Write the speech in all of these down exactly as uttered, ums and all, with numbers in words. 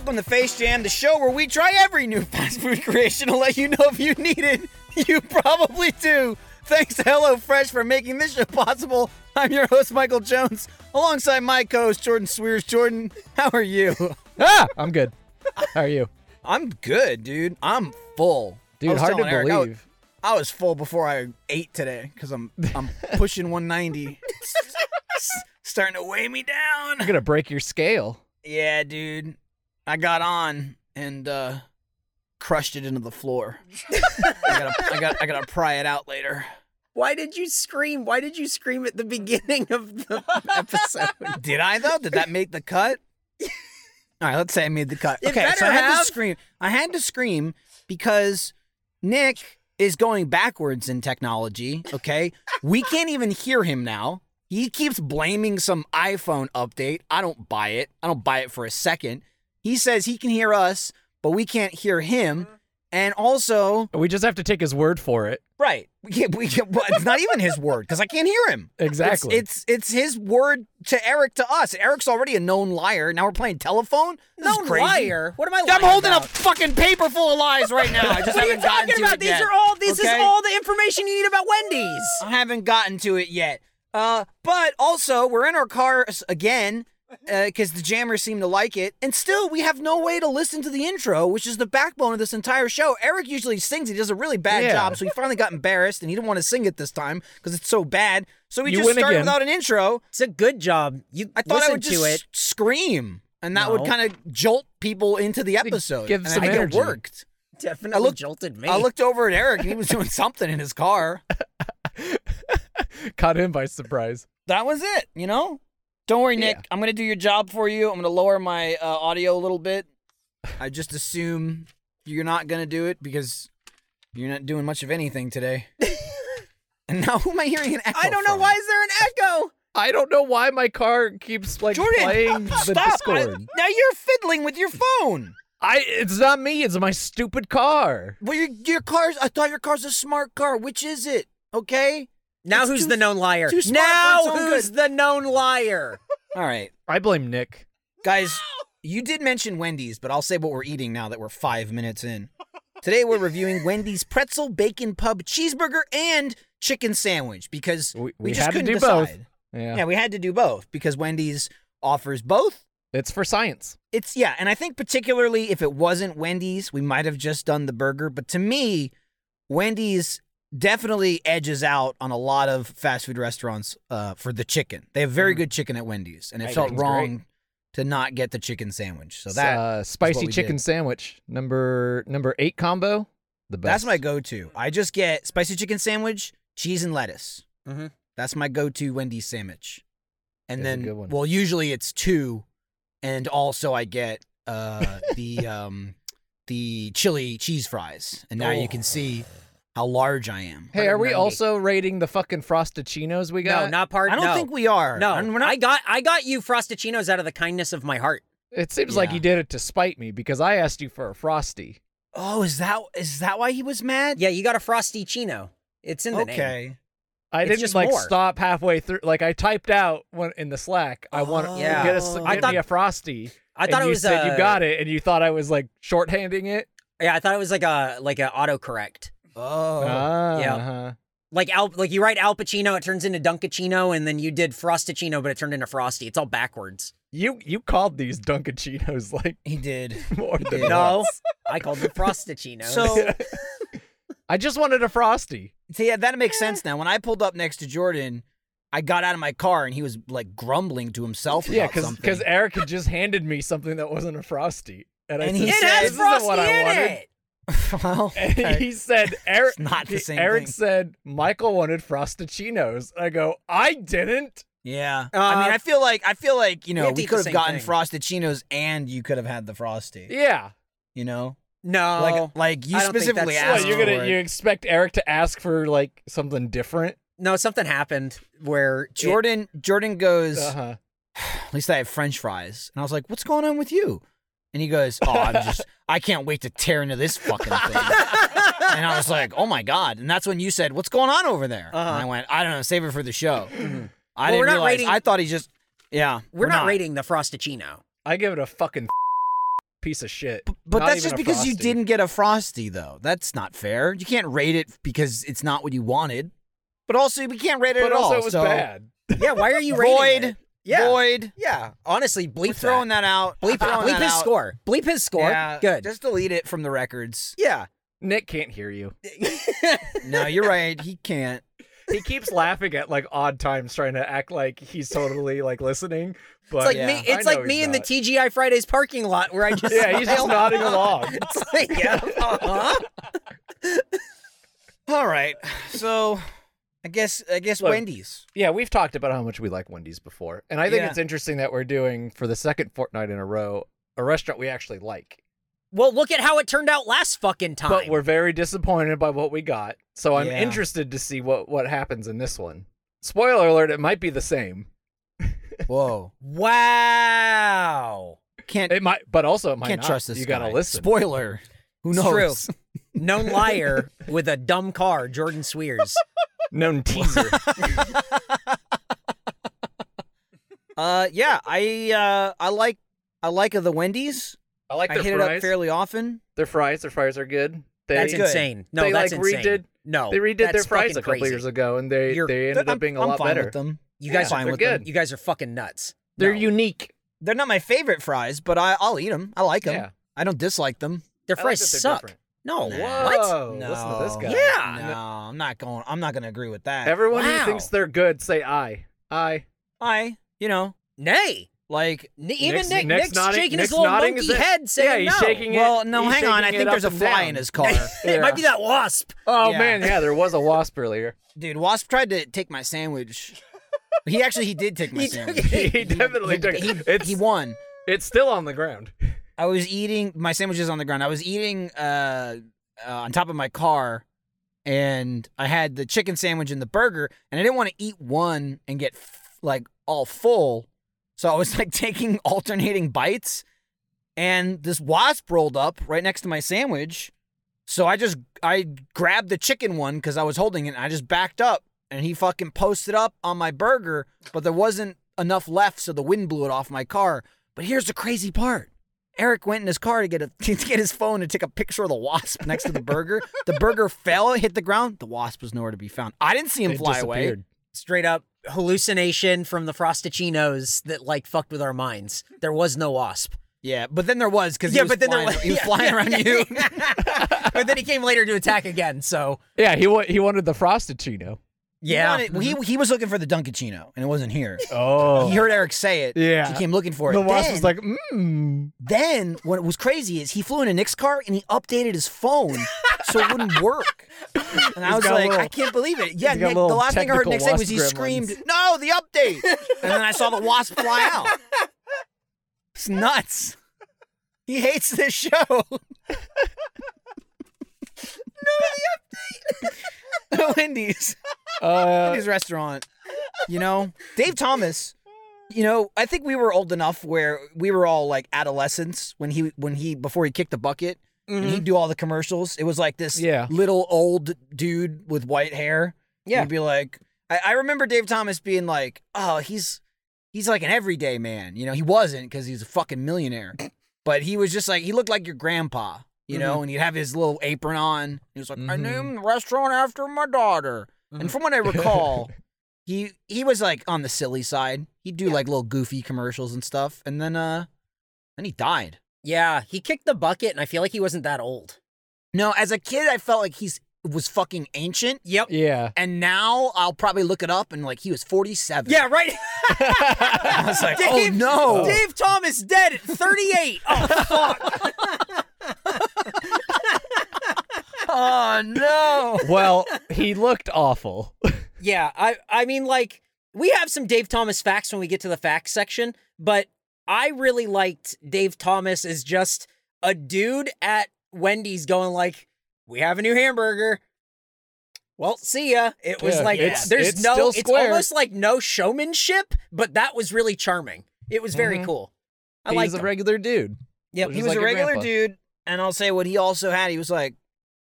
Welcome to Face Jam, the show where we try every new fast food creation to let you know if you need it. You probably do. Thanks to HelloFresh for making this show possible. I'm your host, Michael Jones, alongside my co-host, Jordan Swears. Jordan, how are you? Ah, I'm good. How are you? I'm good, dude. I'm full. Dude, hard to Eric, believe. I was, I was full before I ate today because I'm I'm pushing one ninety. Starting to weigh me down. You're gonna break your scale. Yeah, dude. I got on and uh, crushed it into the floor. I gotta, I got, I gotta pry it out later. Why did you scream? Why did you scream at the beginning of the episode? Did I though? Did that make the cut? All right, let's say I made the cut. It Okay, better so I had have. to scream. I had to scream because Nick is going backwards in technology. Okay, we can't even hear him now. He keeps blaming some iPhone update. I don't buy it. I don't buy it for a second. He says he can hear us, but we can't hear him. And also, We just have to take his word for it. right? We can't, we can't, well, it's not even his word because I can't hear him. Exactly. It's, it's it's his word to Eric to us. Eric's already a known liar. Now we're playing telephone. This No is crazy. liar. What am I? I'm lying holding about? a fucking paper full of lies right now. I just What are you haven't gotten talking to about? it These yet. are all. This okay? is all the information you need about Wendy's. I haven't gotten to it yet. Uh, but also we're in our cars again because the jammers seem to like it, and still we have no way to listen to the intro, which is the backbone of this entire show. Eric usually sings; he does a really bad Yeah. job, so he finally got embarrassed and he didn't want to sing it this time because it's so bad. So we You just win started again. without an intro. It's a good job. You I thought listen I would to just it. scream, and that No. would kind of jolt people into the episode. give and some I think energy. it worked. Definitely I looked- jolted me. I looked over at Eric, and he was doing something in his car. Caught him by surprise. That was it, you know? Don't worry, Nick. Yeah. I'm going to do your job for you. I'm going to lower my uh, audio a little bit. I just assume you're not going to do it because you're not doing much of anything today. And now who am I hearing an echo I don't know. from? Why is there an echo? I don't know why my car keeps like Jordan, playing the stop. I- Discord. now you're fiddling with your phone. I. It's not me. It's my stupid car. Well, your, your car's, I thought your car's a smart car. Which is it? Okay? Now It's who's too- the known liar? too smart Now for its own who's the known liar? All right. I blame Nick. Guys, you did mention Wendy's, but I'll say what we're eating now that we're five minutes in. Today we're reviewing Wendy's pretzel bacon pub cheeseburger and chicken sandwich because We, we, we just had to couldn't do decide. both. Yeah. Yeah, we had to do both because Wendy's offers both. It's for science. It's yeah, and I think particularly if it wasn't Wendy's, we might have just done the burger. But to me, Wendy's definitely edges out on a lot of fast food restaurants uh, for the chicken. They have very Mm. good chicken at Wendy's, and it Right, felt chicken's wrong great. to not get the chicken sandwich. So It's, that uh, spicy we chicken did. sandwich number number eight combo. The best. that's my go-to. I just get spicy chicken sandwich, cheese and lettuce. Mhm. That's my go-to Wendy's sandwich. And That's a then, good one. well, usually it's two, and also I get uh, the um, the chili cheese fries. And now you can see how large I am. Hey, are we one ninety. also rating the fucking Frostachinos we got? No, not part. I don't no. think we are. No, I'm- we're not. I got I got you Frostachinos out of the kindness of my heart. It seems like Yeah. you did it to spite me because I asked you for a Frosty. oh, is that is that why he was mad? Yeah, you got a Frosty Chino. It's in the name. Okay. I It's didn't just like more. stop halfway through. Like I typed out when in the Slack, I want to Yeah. get us I get thought- me a Frosty. I thought and it you was said uh, you got it, and you thought I was like shorthanding it. Yeah, I thought it was like a like a autocorrect. Oh. Ah, yeah. uh-huh. Like Al, like you write Al Pacino, it turns into Dunkachino, and then you did Frostachino, but it turned into Frosty. It's all backwards. You you called these Dunkachinos like He did. more than No, once. I called them Frostachinos. So, I just wanted a Frosty. so yeah, that makes sense now. When I pulled up next to Jordan, I got out of my car and he was like grumbling to himself about Yeah, because something. because Eric had just handed me something that wasn't a Frosty, and I And said, he it said- has "This isn't Frosty what I in wanted." it. well, And okay. he said, Eric, It's not the same Eric thing. said, Michael wanted Frostachinos. I go, I didn't. Yeah. Uh, I mean, I feel like I feel like, you know, have to we eat could the have same gotten thing. Frosted and you could have had the Frosty. Yeah. You know? No, Like like you I don't think specifically that's- asked What, you're for gonna it. you expect Eric to ask for like something different? no, something happened where it- Jordan Jordan goes, Uh-huh. at least I have French fries. And I was like, what's going on with you? And he goes, oh, I'm just, I can't wait to tear into this fucking thing. And I was like, oh my God. And that's when you said, what's going on over there? Uh-huh. And I went, I don't know, save it for the show. I Well, didn't we're not realize, rating- I thought he just, yeah. we're, not, rating the Frostachino. I give it a fucking piece of shit. But Not that's even just a because you Frosty. didn't get a Frosty, though. That's not fair. You can't rate it because it's not what you wanted. But also, we can't rate it But at also, all. it was so bad. Yeah, why are you rating void, it? Yeah. void. Yeah, honestly, bleep We're throwing that. that out. Bleep, throwing bleep that his out. score. Bleep his score. Yeah, Good. Just delete it from the records. Yeah. Nick can't hear you. No, you're right. He can't. He keeps laughing at like odd times, trying to act like he's totally like listening. But It's like Yeah. me. I It's know like me he's in the not. T G I Fridays parking lot where I just Yeah, he's just nodding along. It's like, yeah, uh-huh. All right. So, I guess I guess Look, Wendy's. Yeah, we've talked about how much we like Wendy's before, and I think Yeah. it's interesting that we're doing for the second fortnight in a row a restaurant we actually like. Well, look at how it turned out last fucking time. But we're very disappointed by what we got, so I'm Yeah. interested to see what what happens in this one. Spoiler alert: it might be the same. Whoa. Wow. Can't It might, but also it might can't not. trust this You guy. gotta listen. Spoiler. Who It's knows? true. Known liar with a dumb car, Jordan Swears. Known teaser. Uh, yeah. I uh I like I like the Wendy's. I like I their hit it fries. up fairly often. Their fries, their fries are good. They, That's good. insane. No, They, that's like, insane. redid- no, they redid their that's fries fucking a couple crazy. years ago, and they You're- they ended I'm, up being a I'm lot fine better. with them. You guys Yeah, are fine they're with good. them. You guys are fucking nuts. They're No. unique. They're not my favorite fries, but I I'll eat them. I like them. Yeah. I don't dislike them. Their I like fries that they're suck. different. No, Nah. what? Whoa, listen to this guy. Yeah. No, I'm not going. I'm not going to agree with that. Everyone Wow. who thinks they're good, say I. I. I, you know, Nay. like. N- even Nick's- Nick, Nick's Nick's, nodding- shaking Nick's his little nodding monkey his head. head, saying Yeah, he's no. shaking it. Well, no, He's hang on. I shaking think it there's a up and fly down. in his car. It might be that wasp. Oh Yeah. man, yeah, there was a wasp earlier. Dude, Wasp tried to take my sandwich. He actually he did take my He took sandwich. it. He definitely he, took he, it. It's he won. it's still on the ground. I was eating my sandwich is on the ground. I was eating uh, uh, on top of my car, and I had the chicken sandwich and the burger, and I didn't want to eat one and get f- like all full, so I was like taking alternating bites, and this wasp rolled up right next to my sandwich, so I just I grabbed the chicken one because I was holding it, and I just backed up, and he fucking posted up on my burger, but there wasn't enough left, so the wind blew it off my car. But here's the crazy part. Eric went in his car to get a to get his phone to take a picture of the wasp next to the burger. The burger fell, hit the ground. The wasp was nowhere to be found. I didn't see him It fly away. disappeared. Straight up hallucination from the Frosticinos that like fucked with our minds. There was no wasp. Yeah, but then there was because Yeah, he was but then there flying, was- he was yeah, flying yeah, around yeah. you. But then he came later to attack again. So Yeah, he wa- he wanted the Frosticino. yeah, He, wanted- he he was looking for the Dunkachino and it wasn't here. Oh, He heard Eric say it. Yeah. He came looking for it. the wasp Then- was like, mmm. Then what was crazy is he flew into Nick's car and he updated his phone so it wouldn't work. And I He's was got a like, little- I can't believe it. Yeah, he's got Nick, the little last thing I heard technical Nick say was wasp he gremlins. screamed, "No, the update!" And then I saw the wasp fly out. It's nuts. He hates this show. No, the update. Wendy's. Uh, Wendy's restaurant. You know, Dave Thomas. You know, I think we were old enough where we were all like adolescents when he when he before he kicked the bucket and he'd do all the commercials. It was like this Yeah. little old dude with white hair. Yeah. He'd be like, I, I remember Dave Thomas being like, oh, he's he's like an everyday man. You know, he wasn't because he's a fucking millionaire, but he was just like he looked like your grandpa. You know, and he'd have his little apron on. He was like, I Mhm. named the restaurant after my daughter. And from what I recall, he he was like on the silly side. He'd do like little goofy commercials and stuff, and then uh, then he died. yeah. He kicked the bucket, and I feel like he wasn't that old. No, as a kid, I felt like he's was fucking ancient, Yep. yeah. and now I'll probably look it up and like he was forty-seven. Yeah. Right. I was like, oh Dave- no, Dave Thomas dead at thirty-eight. Oh fuck. oh no. Well, he looked awful. Yeah, I I mean like we have some Dave Thomas facts when we get to the facts section, but I really liked Dave Thomas as just a dude at Wendy's going like, "We have a new hamburger." Well, see ya. It was Yeah, like it's- there's it's no still it's square. almost like no showmanship, but that was really charming. It was very Mhm. cool. I He's liked a him. regular dude. Yep. Just He was like a your regular grandpa. dude, and I'll say what he also had. He was like,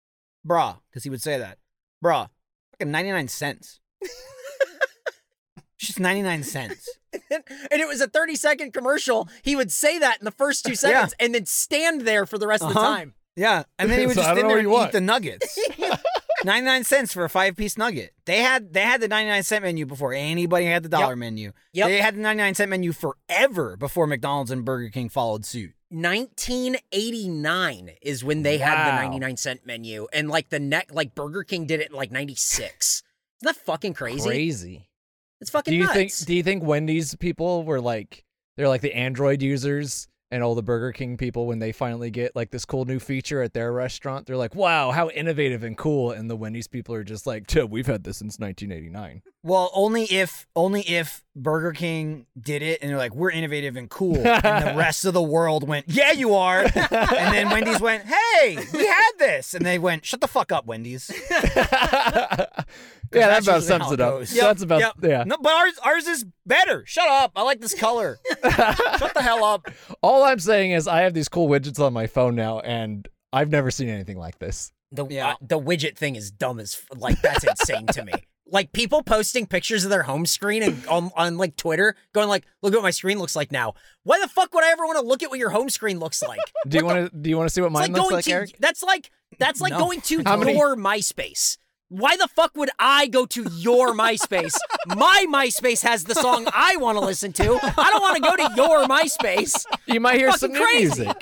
"Brah," because he would say that, "Brah, fucking ninety-nine cents." Just ninety-nine cents. and it was a thirty second commercial. He would say that in the first two seconds and then stand there for the rest of the Uh-huh. time. Yeah, and then he would So I just don't in know there what and you eat want. the nuggets. ninety-nine cents for a five-piece nugget. They had they had the ninety-nine cent menu before anybody had the dollar Yep. menu. Yep. They had the ninety-nine cent menu forever before McDonald's and Burger King followed suit. nineteen eighty-nine is when they had the Wow. ninety-nine cent menu, and like the neck, like Burger King did it in like ninety-six. Isn't that fucking crazy? Crazy. It's fucking Do you nuts. think? Do you think Wendy's people were like they're like the Android users and all the Burger King people when they finally get like this cool new feature at their restaurant? They're like, "Wow, how innovative and cool!" And the Wendy's people are just like, "Dude, we've had this since nineteen eighty-nine." Well, only if only if Burger King did it and they're like, we're innovative and cool, and the rest of the world went, yeah, you are. And then Wendy's went, hey, we had this, and they went, shut the fuck up, Wendy's. Yeah, that that's about usually sums how it it up. goes. That's about yep. yeah. No, but ours ours is better. Shut up. I like this color. Shut the hell up. All I'm saying is I have these cool widgets on my phone now, and I've never seen anything like this. the Yeah. uh, the widget thing is dumb as f- like that's insane to me. Like people posting pictures of their home screen and on, on like Twitter, going like, "Look at what my screen looks like now." Why the fuck would I ever want to look at what your home screen looks like? Do you want to? Do you want to see what It's mine like looks going like, to Eric? that's like that's like No. going to How many- your MySpace. Why the fuck would I go to your MySpace? My MySpace has the song I want to listen to. I don't want to go to your MySpace. You might hear some Fucking new crazy. music.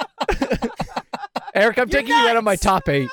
Eric, I'm You're taking you out of my nuts. top eight.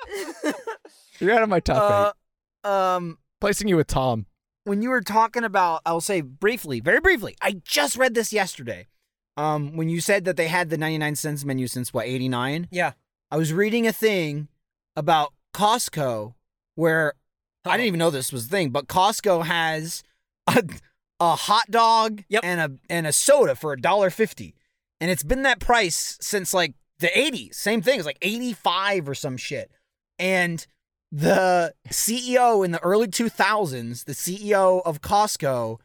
You're out of my top Uh, um, eight. Placing you with Tom. when you were talking about, I'll say briefly, very briefly, I just read this yesterday. Um, when you said that they had the ninety-nine cents menu since what, eighty-nine? Yeah. I was reading a thing about Costco where I didn't even know this was a thing, but Costco has a, a hot dog Yep. and a and a soda for a dollar fifty, and it's been that price since like the eighties. Same thing, it's like eighty-five or some shit. And the C E O in the early two thousands, the C E O of Costco,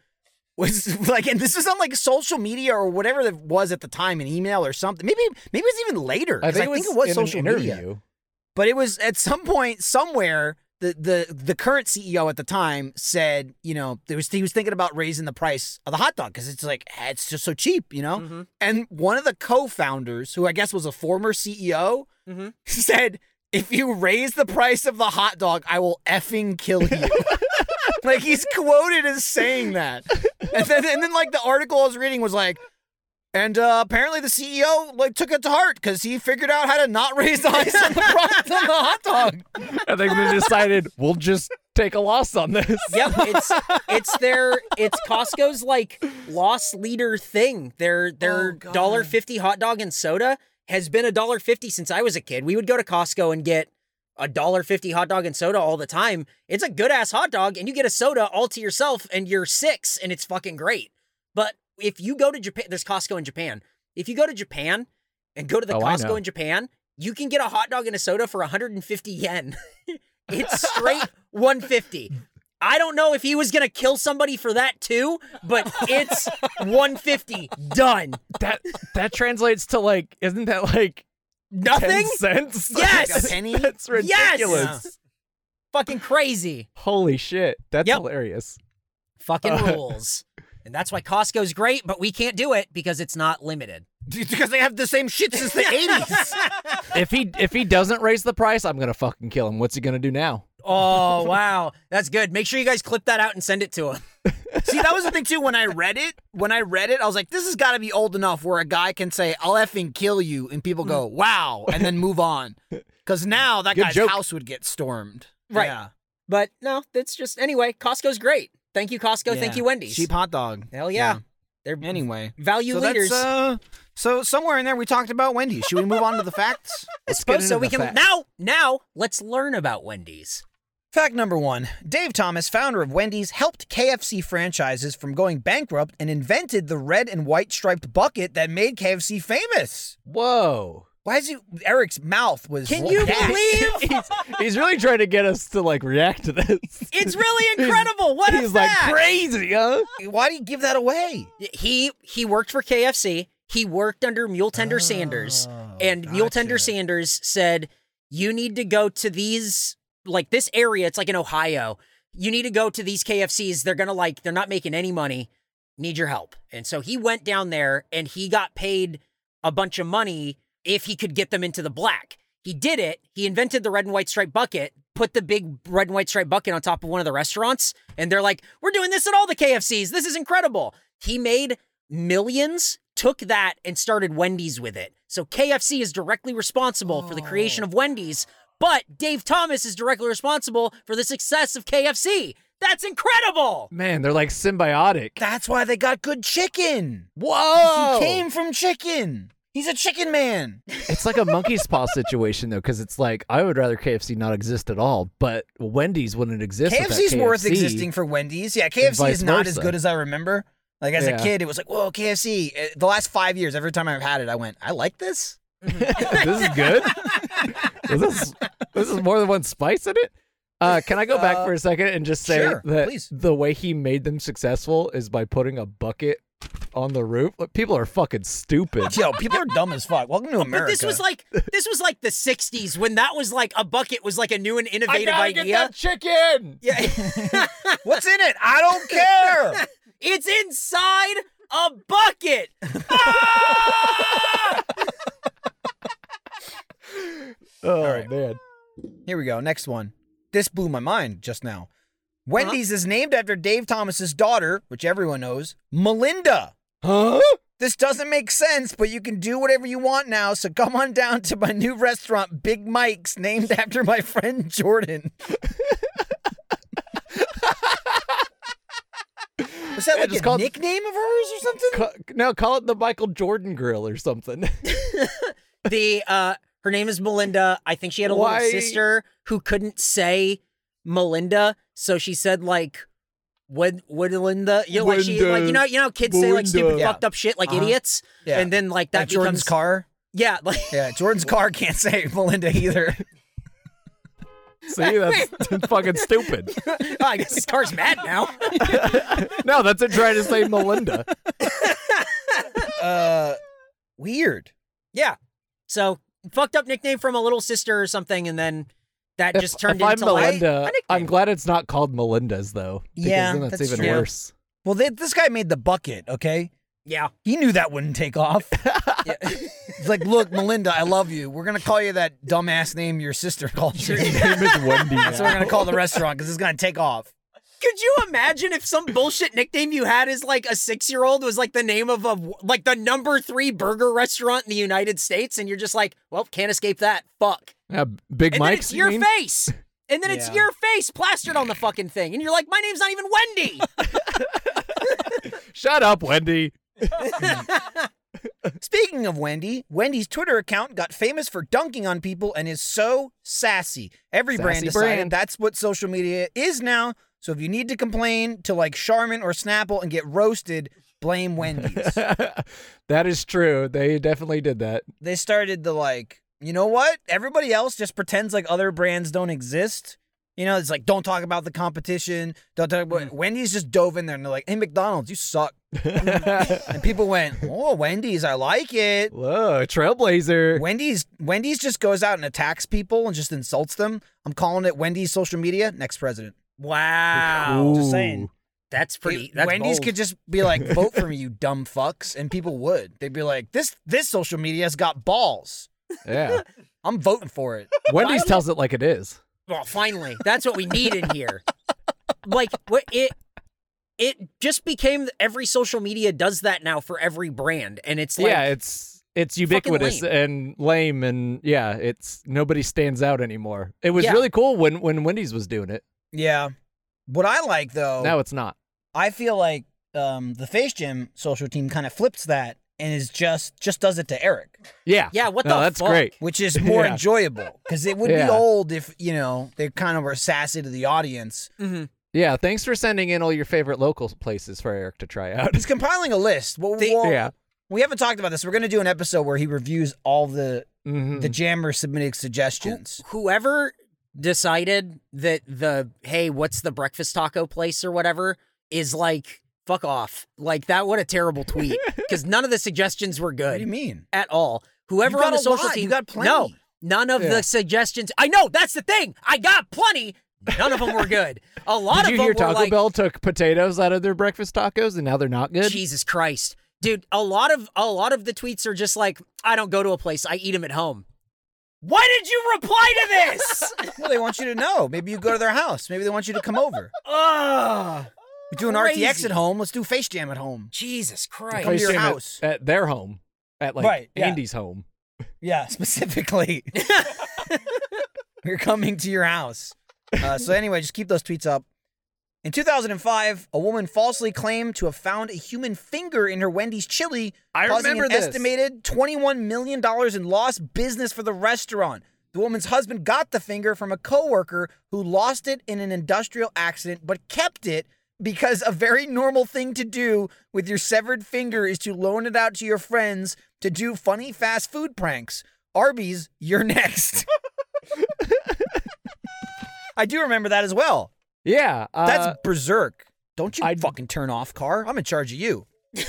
was like, and this was on like social media or whatever it was at the time, an email or something. Maybe maybe it was even later. I 'cause think, it was in social an media. interview. But it was at some point somewhere the the the current C E O at the time said, you know, there was he was thinking about raising the price of the hot dog because it's like eh, it's just so cheap, you know. Mm-hmm. And one of the co-founders, who I guess was a former C E O, Mm-hmm. said, "If you raise the price of the hot dog, I will effing kill you." Like he's quoted as saying that, and then and then like the article I was reading was like. And uh, apparently the C E O like took it to heart because he figured out how to not raise the ice on the price on the hot dog. I think they decided we'll just take a loss on this. Yep, it's it's their it's Costco's like loss leader thing. Their their Oh, God. dollar fifty hot dog and soda has been a dollar fifty since I was a kid. We would go to Costco and get a dollar fifty hot dog and soda all the time. It's a good ass hot dog, and you get a soda all to yourself, and you're six, and it's fucking great. But if you go to Japan, there's Costco in Japan. If you go to Japan and go to the Oh, I know. Costco in Japan, you can get a hot dog and a soda for one hundred fifty yen. It's straight one hundred fifty. I don't know if he was going to kill somebody for that too, but it's one hundred fifty. Done. That that translates to like, isn't that like Nothing? ten cents? Yes! Like a penny? That's Yes! ridiculous. Fucking crazy. Holy shit. That's Yep. hilarious. Fucking Uh. rules. And that's why Costco's great, but we can't do it because it's not limited. Because they have the same shit since the eighties. If he if he doesn't raise the price, I'm gonna fucking kill him. What's he gonna do now? Oh, wow. That's good. Make sure you guys clip that out and send it to him. See, that was the thing too. When I read it, when I read it, I was like, "This has got to be old enough where a guy can say, I'll effing kill you,' and people go, 'Wow,' and then move on." Because now that Good guy's joke. house would get stormed. Right. Yeah. But no, that's just, anyway, Costco's great. Thank you, Costco. Thank Yeah. you, Wendy's. Cheap hot dog. Hell yeah. They're Anyway, value so leaders. that's uh, so somewhere in there we talked about Wendy's. Should we move on to the facts? I get suppose so. into We the can facts. now. Now let's learn about Wendy's. Fact number one. Dave Thomas, founder of Wendy's, helped K F C franchises from going bankrupt and invented the red and white striped bucket that made K F C famous. Whoa. Why is he, Eric's mouth was Can you gagged. believe? he's, he's really trying to get us to like react to this. It's really incredible. What a He's like fact. crazy, huh? Why do you give that away? He he worked for K F C. He worked under Mule Tender Sanders, and Mule Tender gotcha. Sanders said, "You need to go to these like this area. It's like in Ohio. you need to go to these K F Cs. They're going to like, they're not making any money. Need your help. And so he went down there and he got paid a bunch of money if he could get them into the black. He did it. He invented the red and white stripe bucket, put the big red and white stripe bucket on top of one of the restaurants. And they're like, we're doing this at all the K F Cs. This is incredible. He made millions, took that and started Wendy's with it. So K F C is directly responsible oh. for the creation of Wendy's, but Dave Thomas is directly responsible for the success of K F C. That's incredible. Man, they're like symbiotic. That's why they got good chicken. Whoa. He came from chicken. He's a chicken man. It's like a monkey's paw situation, though, because it's like, I would rather K F C not exist at all, but Wendy's wouldn't exist. K F C's worth existing for Wendy's. Yeah, K F C is not as good as I remember. Like, as yeah. a kid, it was like, whoa, K F C. The last five years, every time I've had it, I went, I like this. This is good? is this, this is more than one spice in it? Uh, can I go back uh, for a second and just say sure, that please. the way he made them successful is by putting a bucket on the roof? People are fucking stupid. Yo, people are dumb as fuck. Welcome to America. But this was like this was like the sixties when that was like a bucket was like a new and innovative I gotta idea. Get that chicken. Yeah. What's in it? I don't care. It's inside a bucket. Ah! Oh right. man. Here we go. Next one. This blew my mind just now. Wendy's uh-huh. is named after Dave Thomas's daughter, which everyone knows, Melinda. Huh? This doesn't make sense, but you can do whatever you want now, so come on down to my new restaurant, Big Mike's, named after my friend Jordan. Was that yeah, like just a call nickname of hers or something? Ca- no, call it the Michael Jordan Grill or something. the uh, her name is Melinda. I think she had a Why? little sister who couldn't say Melinda, so she said like Wood Woodlinda. You know, like she like you know you know kids say like stupid yeah. fucked up shit like uh-huh. idiots, yeah. and then like that like becomes Jordan's car. Yeah, like yeah, Jordan's car can't say Melinda either. See, that's fucking stupid. Oh, I guess his car's mad now. No, that's it trying to say Melinda. Uh, weird. Yeah. So fucked up nickname from a little sister or something, and then that If, just turned if into I'm like Melinda, a nickname. I'm glad it's not called Melinda's though. Because Yeah, then that's, that's even true. worse. Well, they, this guy made the bucket, okay? Yeah. He knew that wouldn't take off. Yeah. He's like, look, Melinda, I love you. We're going to call you that dumbass name your sister called you. Your name is Wendy. That's what we're going to call the restaurant because it's going to take off. Could you imagine if some bullshit nickname you had as like a six-year-old was like the name of a like the number three burger restaurant in the United States, and you're just like, well, can't escape that. Fuck. Yeah, Big And Mike's. then it's your you mean? face, and then it's Yeah. your face plastered on the fucking thing, and you're like, my name's not even Wendy. Shut up, Wendy. Speaking of Wendy, Wendy's Twitter account got famous for dunking on people and is so sassy. Every brand Sassy decided brand. that's what social media is now. So if you need to complain to like Charmin or Snapple and get roasted, blame Wendy's. That is true. They definitely did that. They started the like, you know what? Everybody else just pretends like other brands don't exist. You know, it's like, don't talk about the competition. Don't talk about, Wendy's just dove in there and they're like, hey, McDonald's, you suck. And people went, oh, Wendy's, I like it. Whoa, trailblazer. Wendy's Wendy's just goes out and attacks people and just insults them. I'm calling it Wendy's social media, next president. Wow. Just saying. That's pretty. It- That's Wendy's bold. could just be like, vote for me, you dumb fucks. And people would. They'd be like, this this social media's got balls. Yeah. I'm voting for it. Wendy's Why- tells it like it is. Well, finally, that's what we need in here. Like, what it it just became every social media does that now for every brand, and it's like, yeah, it's it's fucking ubiquitous lame. and lame, and yeah, it's nobody stands out anymore. It was Yeah. really cool when when Wendy's was doing it. Yeah. What I like, though, Now it's not. I feel like um, the Face Gym social team kind of flips that and is just just does it to Eric. Yeah, yeah, what no, the that's fuck? great. Which is more Yeah. enjoyable because it would Yeah. be old if, you know, they kind of were sassy to the audience. Mm-hmm. Yeah, thanks for sending in all your favorite local places for Eric to try out. He's compiling a list. Well, The- well, Yeah. we haven't talked about this. We're going to do an episode where he reviews all the Mhm. the jammer submitted suggestions. Whoever decided that the hey, what's the breakfast taco place or whatever is like, fuck off. Like that, what a terrible tweet. Because none of the suggestions were What good do you mean? at all. Whoever You got on the a social lot. team, You got plenty. no, none of Yeah. the suggestions. I know that's the thing. I got plenty. None of them were good. A lot Did of you them hear were Taco like, Bell took potatoes out of their breakfast tacos and now they're not good? Jesus Christ. Dude, a lot of a lot of the tweets are just like, I don't go to a place, I eat them at home. Why did you reply to this? Well, they want you to know. Maybe you go to their house. Maybe they want you to come over. Ugh. We do an R T X Crazy. at home. Let's do Face Jam at home. Jesus Come Christ. to your Face Jam at- house. At, their home. At like Right, yeah. Andy's home. Yeah, specifically. We're coming to your house. Uh, so anyway, just keep those tweets up. In two thousand five, a woman falsely claimed to have found a human finger in her Wendy's chili, I causing remember an this. estimated twenty-one million dollars in lost business for the restaurant. The woman's husband got the finger from a coworker who lost it in an industrial accident, but kept it because a very normal thing to do with your severed finger is to loan it out to your friends to do funny fast food pranks. Arby's, you're next. I do remember that as well. Yeah. Uh, That's berserk. Don't you I'd- fucking turn off, car. I'm in charge of you.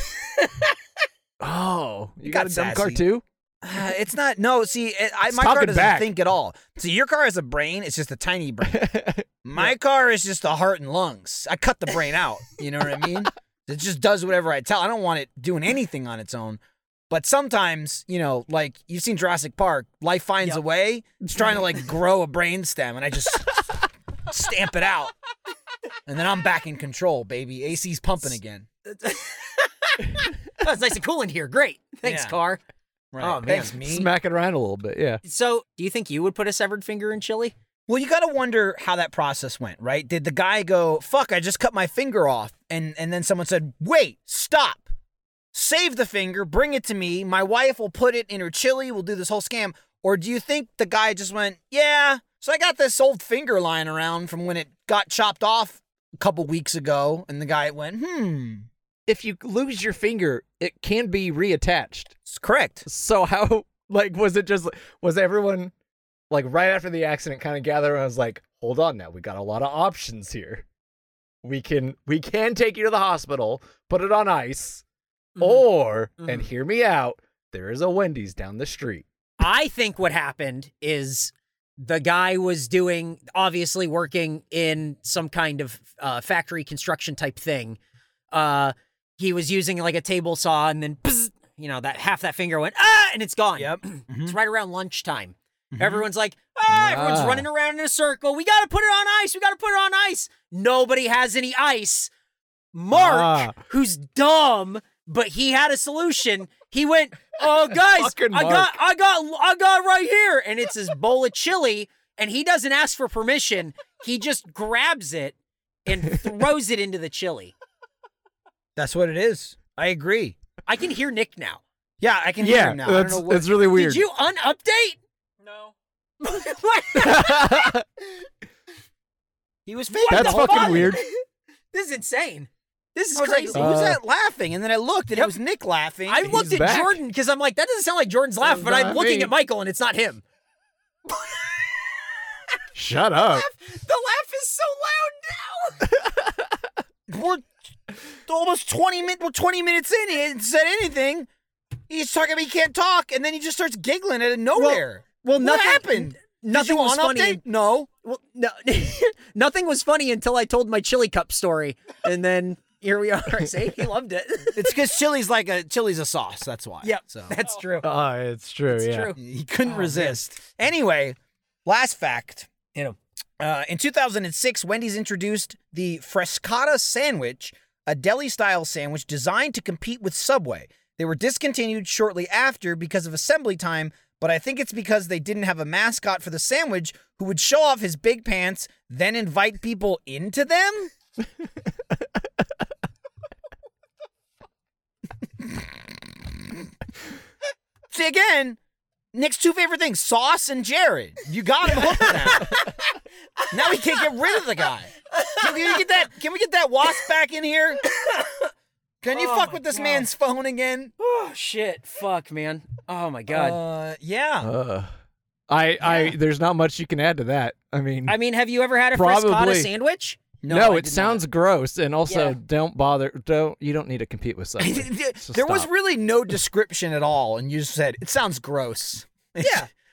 Oh, you got got, a dumb car sassy. too? Uh, it's not. No, see, it, I, It's my car talking doesn't back. think at all. See, your car has a brain. It's just a tiny brain. My car is just a heart and lungs. I cut the brain out. You know what I mean? It just does whatever I tell. I don't want it doing anything on its own. But sometimes, you know, like you've seen Jurassic Park, life finds Yep. a way. It's trying to like grow a brain stem, and I just stamp it out. And then I'm back in control, baby. A C's pumping again. Oh, it's nice and cool in here. Great. Thanks, Yeah. Car. Right. Oh, man. Thanks, me. Smack it around a little bit, yeah. So, do you think you would put a severed finger in chili? Well, you got to wonder how that process went, right? Did the guy go, fuck, I just cut my finger off? And and then someone said, wait, stop. Save the finger, bring it to me. My wife will put it in her chili. We'll do this whole scam. Or do you think the guy just went, yeah, so I got this old finger lying around from when it got chopped off a couple weeks ago. And the guy went, hmm, If you lose your finger, it can be reattached. it's correct. So how, like, was it just, was everyone, like, right after the accident kind of gathered and was like, hold on now, we got a lot of options here. We can, we can take you to the hospital, put it on ice, or, and Mhm. hear me out, there is a Wendy's down the street. I think what happened is the guy was doing, obviously working in some kind of uh, factory construction type thing. Uh, he was using like a table saw, and then, bzz, you know, that half that finger went, ah, and it's gone. Yep. It's right around lunchtime. Mhm. Everyone's like, ah, everyone's Ah. running around in a circle. We got to put it on ice. We got to put it on ice. Nobody has any ice. Mark, Ah. who's dumb, but he had a solution. He went, oh, guys, Fucking I Mark. got, I got, I got right here. And it's his bowl of chili, and he doesn't ask for permission. He just grabs it and throws it into the chili. That's what it is. I agree. I can hear Nick now. Yeah, I can hear Yeah, him now. I don't that's, know what. that's really weird. Did you unupdate? No. He was fake. That's the fucking fuck? weird. This is insane. This is I was like, crazy. who's Uh, that laughing? And then I looked, and it was Nick laughing. I looked He's at back. Jordan because I'm like, that doesn't sound like Jordan's laugh, but I'm not looking me. at Michael and it's not him. Shut up. The laugh is so loud now. We're almost twenty minutes. We're twenty minutes in. He hasn't said anything. He's talking about he can't talk, and then he just starts giggling out of nowhere. Well, what nothing happened? Did Nothing you was on funny. update? No. Well, no, nothing was funny until I told my chili cup story, and then here we are. See, he loved it. It's because chili's like a chili's a sauce. That's why. Yep, So that's true. Oh, it's true, It's yeah. true. he couldn't Oh, resist. Anyway, last fact. You know, Uh, in two thousand six, Wendy's introduced the Frescata sandwich, a deli-style sandwich designed to compete with Subway. They were discontinued shortly after because of assembly time, but I think it's because they didn't have a mascot for the sandwich who would show off his big pants, then invite people into them? See, again, Nick's two favorite things, Sauce and Jared. You got him hooked now. Now we can't get rid of the guy. Can we get that, can we get that wasp back in here? Can you Oh fuck my with this God. man's phone again? oh shit, fuck, man. Oh my god. Uh, yeah. Uh, I, I, there's not much you can add to that. I mean, I mean, have you ever had a Probably. Frescata sandwich? no, I it did sounds gross, and also Yeah. don't bother. Don't you don't need to compete with not. something. So There was stop. really no description at all, and you just said, it sounds gross. Yeah.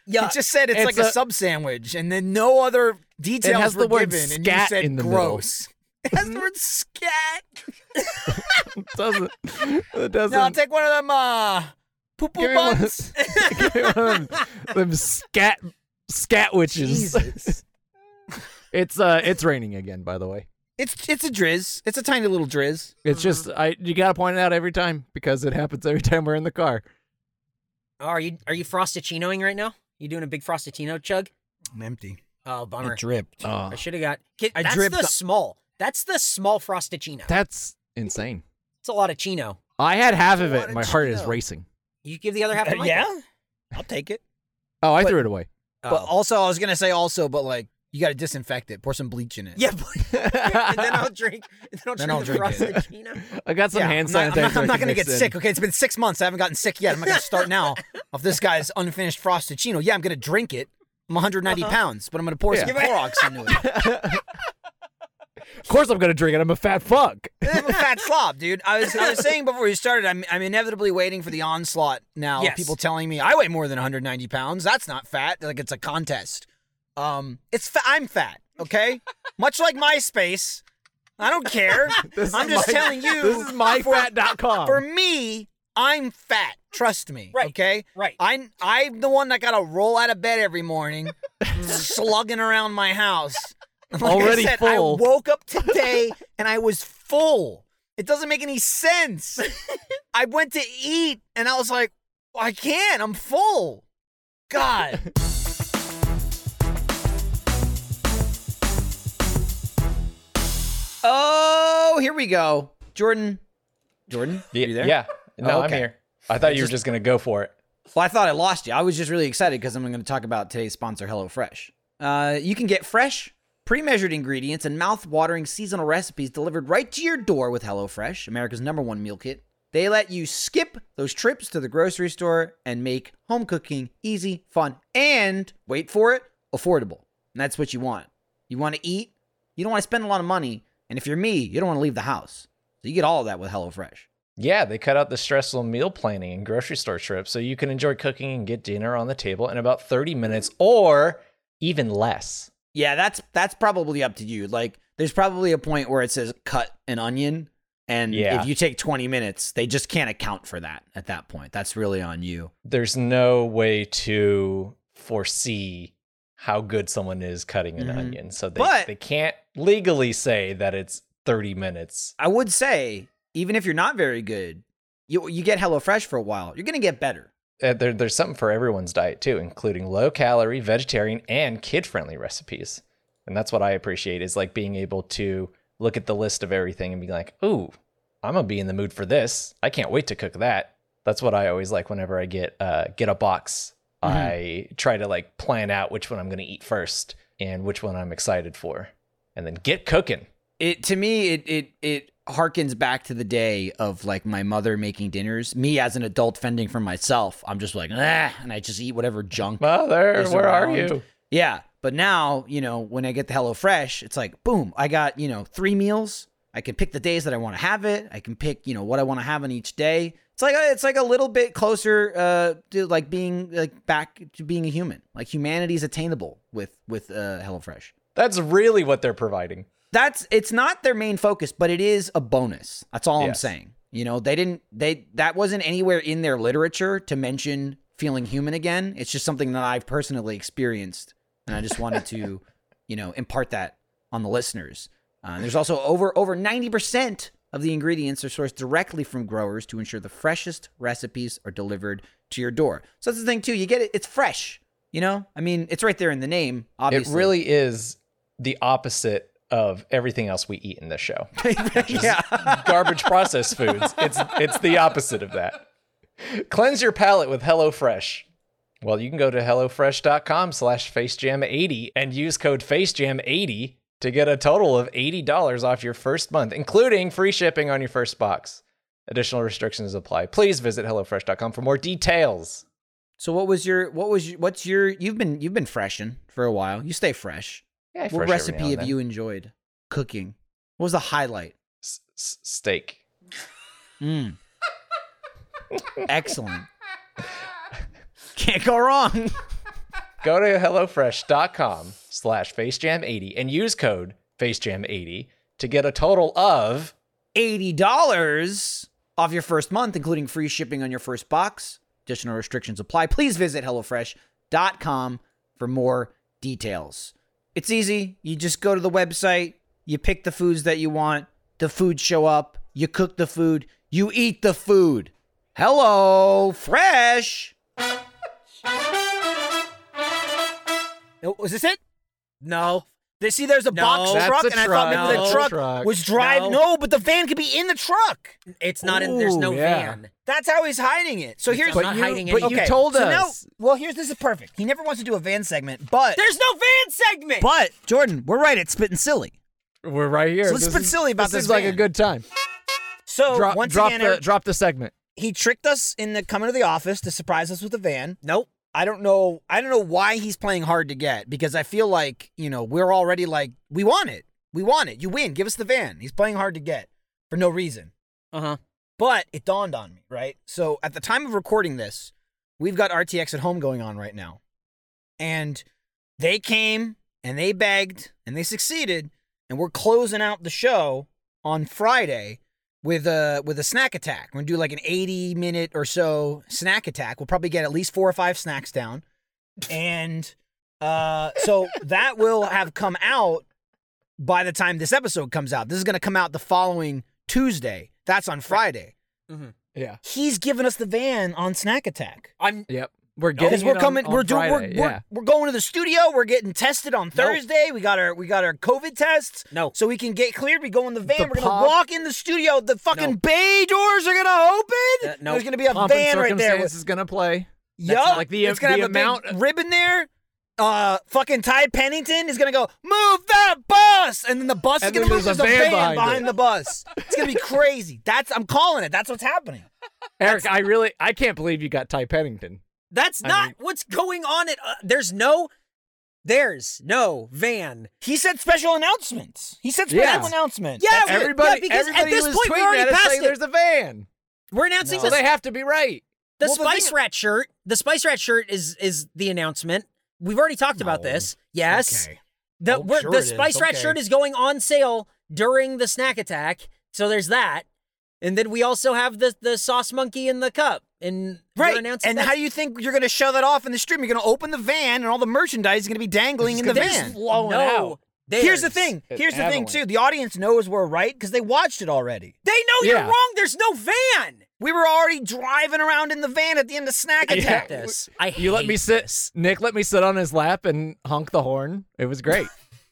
Yeah. You just said it's, It's like a, a- sub sandwich, and then no other details has were the word given, and you scat said in the middle. gross. It has the word scat. It doesn't. It doesn't. Now I'll take one of them uh, poo poo Give me one- buns. Give me one of them, them scat scat witches. Jesus. It's uh, it's raining again. By the way, It's it's a drizz. It's a tiny little drizz. it's just I. You gotta point it out every time because it happens every time we're in the car. Oh, are you are you frostachinoing right now? You doing a big frostachino chug? I'm empty. Oh, bummer. It dripped. Oh, I should have got. Kid, I that's dripped the the- small. That's the small frostachino. that's insane. It's a lot of chino. I had half of a it. lot and of My heart is Cheeto. racing. You give the other half to Uh, Michael. yeah, I'll take it. Oh, I But- threw it away. But Oh. also, I was gonna say also, but like you got to disinfect it. Pour some bleach in it. Yeah, but, and then I'll drink. And then I'll Then drink I'll the drink it. frostachino. I got some Yeah, hand I'm not, sanitizer. I'm not, I'm I not can gonna mix get in. sick. Okay, it's been six months. I haven't gotten sick yet. I'm not gonna start now off this guy's unfinished frostachino. Yeah, I'm gonna drink it. I'm one hundred ninety Uh-huh. pounds, but I'm gonna pour some Yeah. Clorox into it. Of course, I'm gonna drink it. I'm a fat fuck. I'm a fat slob, dude. I was I was saying before we started, I'm I'm inevitably waiting for the onslaught now. of Yes. People telling me I weigh more than one hundred ninety pounds. That's not fat. Like it's a contest. Um, it's fa- I'm fat. Okay, much like MySpace. I don't care. This I'm is just my- telling you. This is my fat dot com. For me, I'm fat. Trust me. Right. Okay. Right. I'm I'm the one that gotta roll out of bed every morning, slugging around my house. Like Already I said, full. I woke up today and I was full. It doesn't make any sense. I went to eat and I was like, I can't. I'm full. God. Oh, here we go. Jordan. Jordan? Yeah, You there? yeah. No, Oh, I'm okay. here. I thought you were Just- just gonna go for it. Well, I thought I lost you. I was just really excited because I'm going to talk about today's sponsor, HelloFresh. Uh, you can get fresh, pre-measured ingredients and mouth-watering seasonal recipes delivered right to your door with HelloFresh, America's number one meal kit. They let you skip those trips to the grocery store and make home cooking easy, fun, and, wait for it, affordable. And that's what you want. You want to eat, you don't want to spend a lot of money, and if you're me, you don't want to leave the house. So you get all of that with HelloFresh. Yeah, they cut out the stressful meal planning and grocery store trips so you can enjoy cooking and get dinner on the table in about thirty minutes or even less. Yeah, that's that's probably up to you. Like, there's probably a point where it says cut an onion, and Yeah. if you take twenty minutes, they just can't account for that at that point. That's really on you. There's no way to foresee how good someone is cutting an Mhm. onion. So they, But- they can't legally say that it's thirty minutes. I would say, even if you're not very good, you you get HelloFresh for a while, you're gonna get better. Uh, there, there's something for everyone's diet too, including low calorie, vegetarian, and kid friendly recipes. And that's what I appreciate is like being able to look at the list of everything and be like, ooh, I'm gonna be in the mood for this. I can't wait to cook that. That's what I always like whenever I get uh, get a box. Mhm. I try to like plan out which one I'm gonna eat first and which one I'm excited for, and then get cooking. It to me, it it it harkens back to the day of like my mother making dinners. Me as an adult fending for myself, I'm just like, ah, and I just eat whatever junk. Mother, is where are around. you? Yeah, but now, you know, when I get the HelloFresh, it's like, boom, I got, you know, three meals. I can pick the days that I want to have it. I can pick, you know, what I want to have on each day. It's like it's like a little bit closer uh, to like being like back to being a human. Like humanity is attainable with with uh, HelloFresh. That's really what they're providing. That's it's not their main focus, but it is a bonus. That's all I'm Yes. saying. You know, they didn't they that wasn't anywhere in their literature to mention feeling human again. It's just something that I've personally experienced, and I just wanted to, you know, impart that on the listeners. Uh, there's also over over ninety percent of the ingredients are sourced directly from growers to ensure the freshest recipes are delivered to your door. So that's the thing too. You get it; it's fresh. You know, I mean, it's right there in the name. Obviously, It really is the opposite of everything else we eat in this show. yeah. Garbage processed foods. It's it's the opposite of that. Cleanse your palate with HelloFresh. Well, you can go to HelloFresh.com slash FaceJam80 and use code FaceJam eighty to get a total of eighty dollars off your first month, including free shipping on your first box. Additional restrictions apply. Please visit HelloFresh dot com for more details. So what was your what was your, what's your you've been you've been freshing for a while. You stay fresh. Yeah, I What fresh every now recipe and have then. you enjoyed cooking? What was the highlight? S- s- steak. Mm. Excellent. Can't go wrong. Go to HelloFresh.com slash FaceJam80 and use code FaceJam eighty to get a total of eighty dollars off your first month, including free shipping on your first box. Additional restrictions apply. Please visit HelloFresh dot com for more details. It's easy. You just go to the website, you pick the foods that you want, the foods show up, you cook the food, you eat the food. Hello Fresh. Oh, was this it? No. They see there's a No. box That's truck, a and I thought maybe truck. the truck, Truck. was driving. No. No, but the van could be in the truck. It's not in, there's no Ooh, yeah. van. That's how he's hiding it. So here's I'm not hiding but anything. you told so us. now, well, here's this is perfect. He never wants to do a van segment, but There's no van segment! but Jordan, we're right. It's spitting silly. We're right here. So let's This spit is- silly about this. this Seems like a van. good time. So Drop, once drop again, the Eric, drop the segment. he tricked us into coming to the office to surprise us with a van. Nope. I don't know. I don't know why he's playing hard to get, because I feel like, you know, we're already like, we want it. We want it. You win. Give us the van. He's playing hard to get for no reason. Uh-huh. But it dawned on me, right? So at the time of recording this, we've got R T X at home going on right now. And they came and they begged and they succeeded. And we're closing out the show on Friday with a with a snack attack. We're gonna do like an eighty minute or so snack attack. We'll probably get at least four or five snacks down. And uh, so that will have come out by the time this episode comes out. This is gonna come out the following Tuesday. That's on Friday. Mm-hmm. Yeah. He's giving us the van on snack attack. I'm Yep. We're getting. Because we're it coming, on, on we're doing, we're, Friday, we're yeah. we're going to the studio. We're getting tested on Thursday. We got our we got our COVID tests. no. So we can get cleared. We go in the van. The We're gonna pop- walk in the studio. The fucking No. bay doors are gonna open. Uh, no. There's gonna be a Pomp and van right there. Circumstance is gonna play. Yup. not- like the- it's gonna the have a amount big of- ribbon there. Uh, fucking Ty Pennington is gonna go, move that bus, and then the bus And is gonna then move. there's There's a a van van behind behind it. the bus. It's gonna be crazy. That's I'm calling it. That's what's happening. Eric, I really, I can't believe you got Ty Pennington. That's I not mean- what's going on at uh, there's no there's no van. He said special announcements. He said special Yeah. announcement. Yeah, we- Everybody, yeah, because at everybody this was point, we tweeting already at us passed saying it. there's a van, We're announcing so the, they have to be right. the Well, the Spice thing- Rat shirt. The Spice Rat shirt is is the announcement. We've already talked about No. this. Yes. Okay. The Oh, we're, sure the it is. Spice Rat Okay. shirt is going on sale during the snack attack. So there's that. And then we also have the the sauce monkey in the cup. And we're Right. announcing And that. how do you think you're going to show that off in the stream? You're going to open the van and all the merchandise is going to be dangling in the There's van. flowing no, out. Here's the there's- thing. It's Here's the thing, avalanche. too. The audience knows we're right because they watched it already. They know you're Yeah. wrong. There's no van. We were already driving around in the van at the end of Snack Yeah. Attack. This. I You let me hate sit. this. Nick let me sit on his lap and honk the horn. It was great.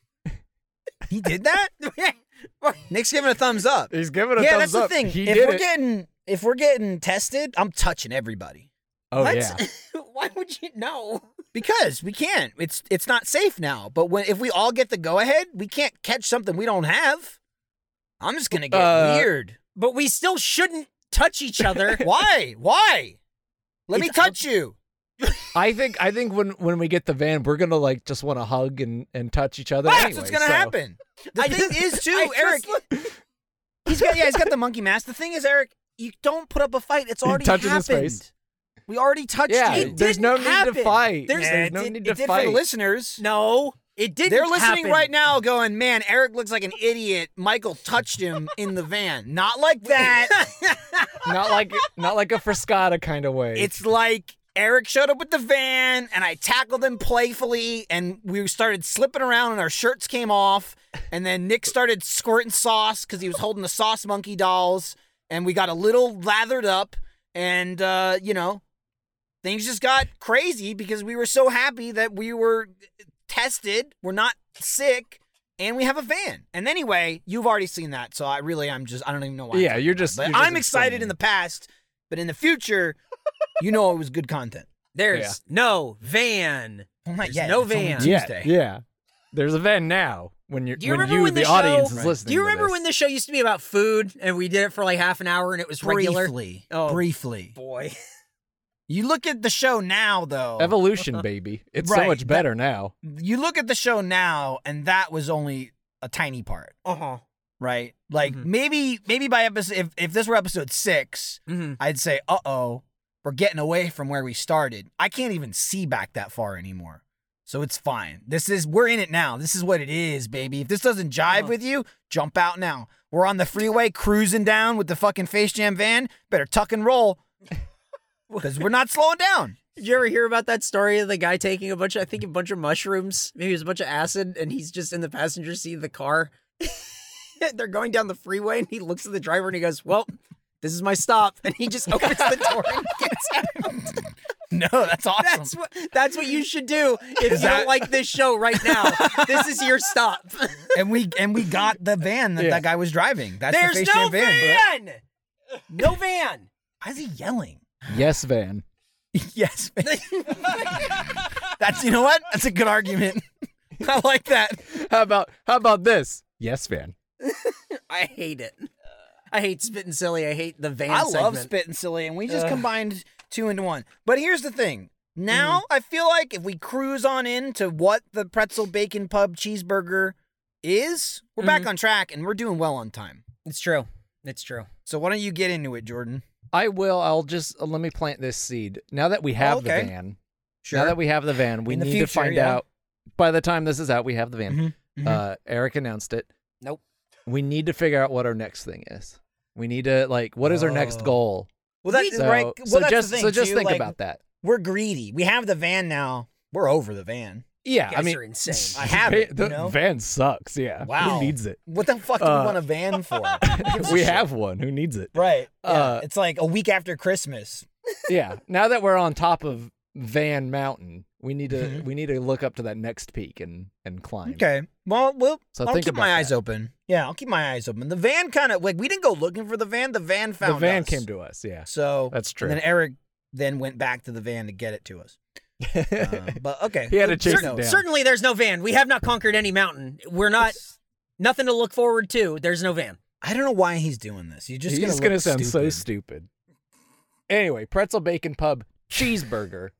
He did that? Nick's giving a thumbs up. He's giving a Yeah, thumbs that's the up. thing. He if did we're it. getting if we're getting tested, I'm touching everybody. oh What? yeah. Why would you know? Because we can't. It's it's not safe now. But when if we all get the go ahead, we can't catch something we don't have. I'm just gonna get Uh, weird. But we still shouldn't touch each other. Why? Why? Let me It's- touch you. I think I think when when we get the van, we're gonna like just want to hug and, and touch each other. That's anyway, what's gonna so- happen. The I thing just- is too, I just Eric. look- He's got yeah, he's got the monkey mask. The thing is, Eric, you don't put up a fight. It's already touching his happened. face. We already touched Yeah, you. there's no didn't need happen. to fight. There's- Yeah, There's it no did, need it to did fight. for the listeners. No, it didn't. They're listening happen. right now going, man, Eric looks like an idiot. Michael touched him in the van. Not like that. not like not like a Frescata kind of way. It's like Eric showed up with the van and I tackled him playfully and we started slipping around and our shirts came off. And then Nick started squirting sauce because he was holding the sauce monkey dolls. And we got a little lathered up and, uh, you know, things just got crazy because we were so happy that we were tested. We're not sick. And we have a van. And anyway, you've already seen that. So I really, I'm just, I don't even know why. I'm yeah, talking you're about just. it. But you're just I'm excited explaining. in the past, but in the future, you know it was good content. There's Yeah. no van. Well, not There's yet. no It's only van. Yeah, Tuesday. yeah. There's a van now. When you're Do you when remember you when the, the audience show- is listening. Do you to remember this. when the show used to be about food and we did it for like half an hour and it was regular? Briefly. Oh. Briefly. Boy. You look at the show now, though. evolution, baby? It's Right, so much that- better now. You look at the show now, and that was only a tiny part, Uh huh. right? Like Mhm. maybe, maybe by episode, if if this were episode six, Mm-hmm. I'd say, uh oh, we're getting away from where we started. I can't even see back that far anymore. So it's fine. This is, we're in it now. This is what it is, baby. If this doesn't jive with you, jump out now. We're on the freeway cruising down with the fucking Face Jam van. Better tuck and roll because we're not slowing down. Did you ever hear about that story of the guy taking a bunch of, I think a bunch of mushrooms, maybe it was a bunch of acid, and he's just in the passenger seat of the car. They're going down the freeway, and he looks at the driver and he goes, well, this is my stop. And he just opens the door and gets out. No, that's awesome. That's what, that's what you should do if Is you that- don't like this show right now. This is your stop. and we and we got the van that Yeah. that guy was driving. That's There's the Face no Jam van. van! No van! Why is he yelling? Yes, van. Yes. That's, you know what? That's a good argument. I like that. How about how about this? Yes, van. I hate it. I hate Spittin' Silly. I hate the van I segment. love Spit and Silly, and we just Ugh. combined two into one. But here's the thing. Now I feel like if we cruise on into what the Pretzel Bacon Pub cheeseburger is, we're back on track and we're doing well on time. It's true. It's true. So why don't you get into it, Jordan? I will. I'll just uh, let me plant this seed. Now that we have okay. the van, now that we have the van, we In the need future, to find yeah. out. By the time this is out, we have the van. Mhm, mhm. Uh, Eric announced it. Nope. We need to figure out what our next thing is. We need to like, what is our next Oh. goal? Well, that's So, right. Well, so that's just the thing, so just too, think like, about that. We're greedy. We have the van now. We're over the van. Yeah, You I guys mean, are insane. I have va- it, The you know? van sucks. Yeah. Wow. Who needs it? What the fuck do Uh, we want a van for? Who gives a we shit? have one. Who needs it? Right. Yeah. Uh, it's like a week after Christmas. Yeah. Now that we're on top of Van Mountain, we need to Mhm. we need to look up to that next peak and and climb. Okay. Well, we'll So I'll think keep about my eyes that. open. Yeah, I'll keep my eyes open. The van kind of like we didn't go looking for the van. The van found The van us. came to us. Yeah. So That's true. And then Eric then went back to the van to get it to us. Uh, but okay. He had to Good chase know. it down. Certainly there's no van. We have not conquered any mountain. We're not, nothing to look forward to. There's no van. I don't know why he's doing this. He's just He's gonna, gonna look sound so stupid. stupid. Anyway, Pretzel Bacon Pub cheeseburger,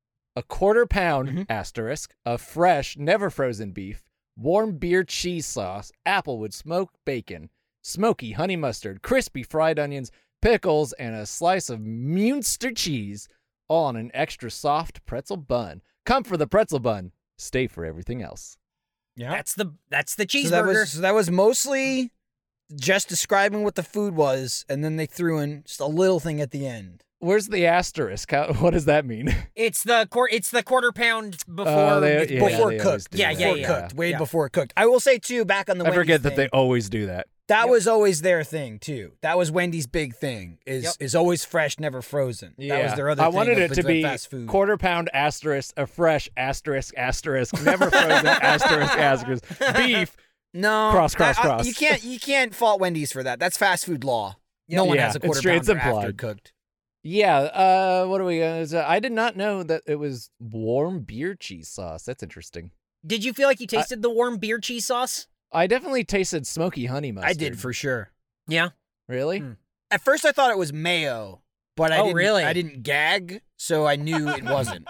a quarter pound Mhm. asterisk of fresh, never frozen beef, warm beer cheese sauce, applewood smoked bacon, smoky honey mustard, crispy fried onions, pickles, and a slice of Munster cheese, all on an extra soft pretzel bun. Come for the pretzel bun. Stay for everything else. Yeah. That's the that's the cheeseburger. So that was so that was mostly just describing what the food was, and then they threw in just a little thing at the end. Where's the asterisk? How, what does that mean? it's the quar- it's the quarter pound before. Uh, they- it's yeah, before they always cooked. do Yeah, that. yeah, Before yeah. cooked. Way Yeah. before it cooked. I will say too, back on the I Wendy's forget that thing, they always do that. that Yep. was always their thing too. That was Wendy's big thing. Is Yep. is always fresh, never frozen. That was their other I thing wanted of it to the be fast food. quarter pound asterisk, a fresh asterisk, asterisk, never frozen, asterisk, asterisk, beef. No. Cross, cross, I- I- cross. You can't you can't fault Wendy's for that. That's fast food law. No one Yeah, has a it's quarter true, it's pounder after implied. cooked. Yeah, uh, what are we gonna say? I did not know that it was warm beer cheese sauce. That's interesting. Did you feel like you tasted the warm beer cheese sauce? I definitely tasted smoky honey mustard. I did for sure. Yeah. Really? Hmm. At first I thought it was mayo, but I Oh, didn't really? I didn't gag, so I knew it wasn't.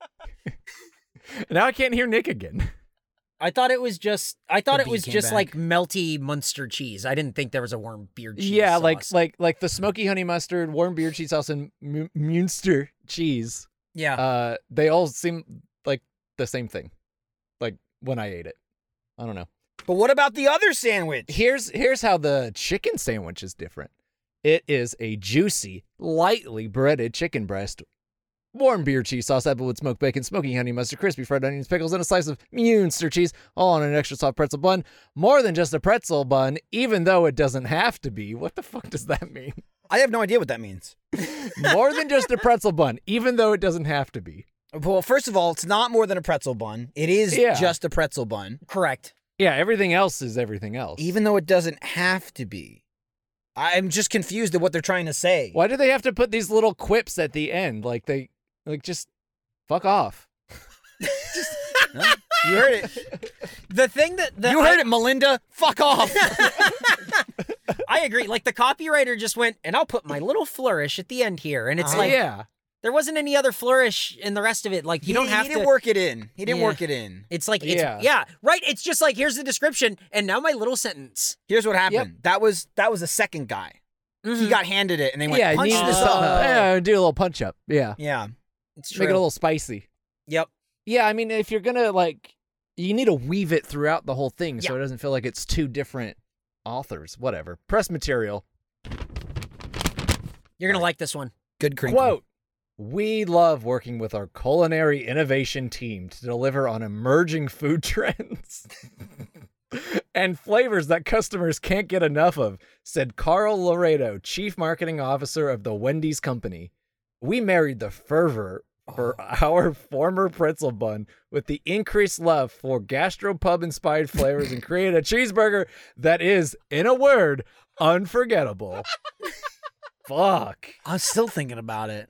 Now I can't hear Nick again. I thought it was just I thought The it bee was came just back. like melty Munster cheese. I didn't think there was a warm beer cheese. yeah, like sauce. like like the smoky honey mustard, warm beer cheese sauce, and M- Munster cheese. yeah. Uh, they all seem like the same thing. Like when I ate it, I don't know. But what about the other sandwich? Here's here's how the chicken sandwich is different. It is a juicy, lightly breaded chicken breast, warm beer cheese sauce, applewood smoked bacon, smoky honey mustard, crispy fried onions, pickles, and a slice of Munster cheese, all on an extra soft pretzel bun. More than just a pretzel bun, even though it doesn't have to be. What the fuck does that mean? I have no idea what that means. More than just a pretzel bun, even though it doesn't have to be. Well, first of all, it's not more than a pretzel bun. It is Yeah. just a pretzel bun, Correct. Yeah, everything else is everything else. even though it doesn't have to be. I'm just confused at what they're trying to say. Why do they have to put these little quips at the end? Like they, like just fuck off. Huh? You heard it. The thing that the, You heard it, Melinda. Fuck off. I agree. Like the copywriter just went, and I'll put my little flourish at the end here, and it's Uh-huh. like yeah. there wasn't any other flourish in the rest of it. Like you He- don't have he to didn't work it in. He didn't Yeah. work it in. It's like it's Yeah. yeah. right. It's just like here's the description, and now my little sentence. Here's what happened. That was that was a second guy. He Mhm. got handed it, and they went, yeah, punch need this to- up. yeah, do a little punch up. Yeah. Mm-hmm. Yeah. It's true. Make it a little spicy. Yep. Yeah, I mean, if you're gonna like, you need to weave it throughout the whole thing, so Yeah. it doesn't feel like it's two different authors. Whatever. Press material. You're gonna like this one. Good crinkle. Quote, we love working with our culinary innovation team to deliver on emerging food trends and flavors that customers can't get enough of, said Carl Laredo, Chief Marketing Officer of the Wendy's Company. We married the fervor for our former pretzel bun with the increased love for gastropub-inspired flavors and created a cheeseburger that is, in a word, unforgettable. Fuck. I'm still thinking about it.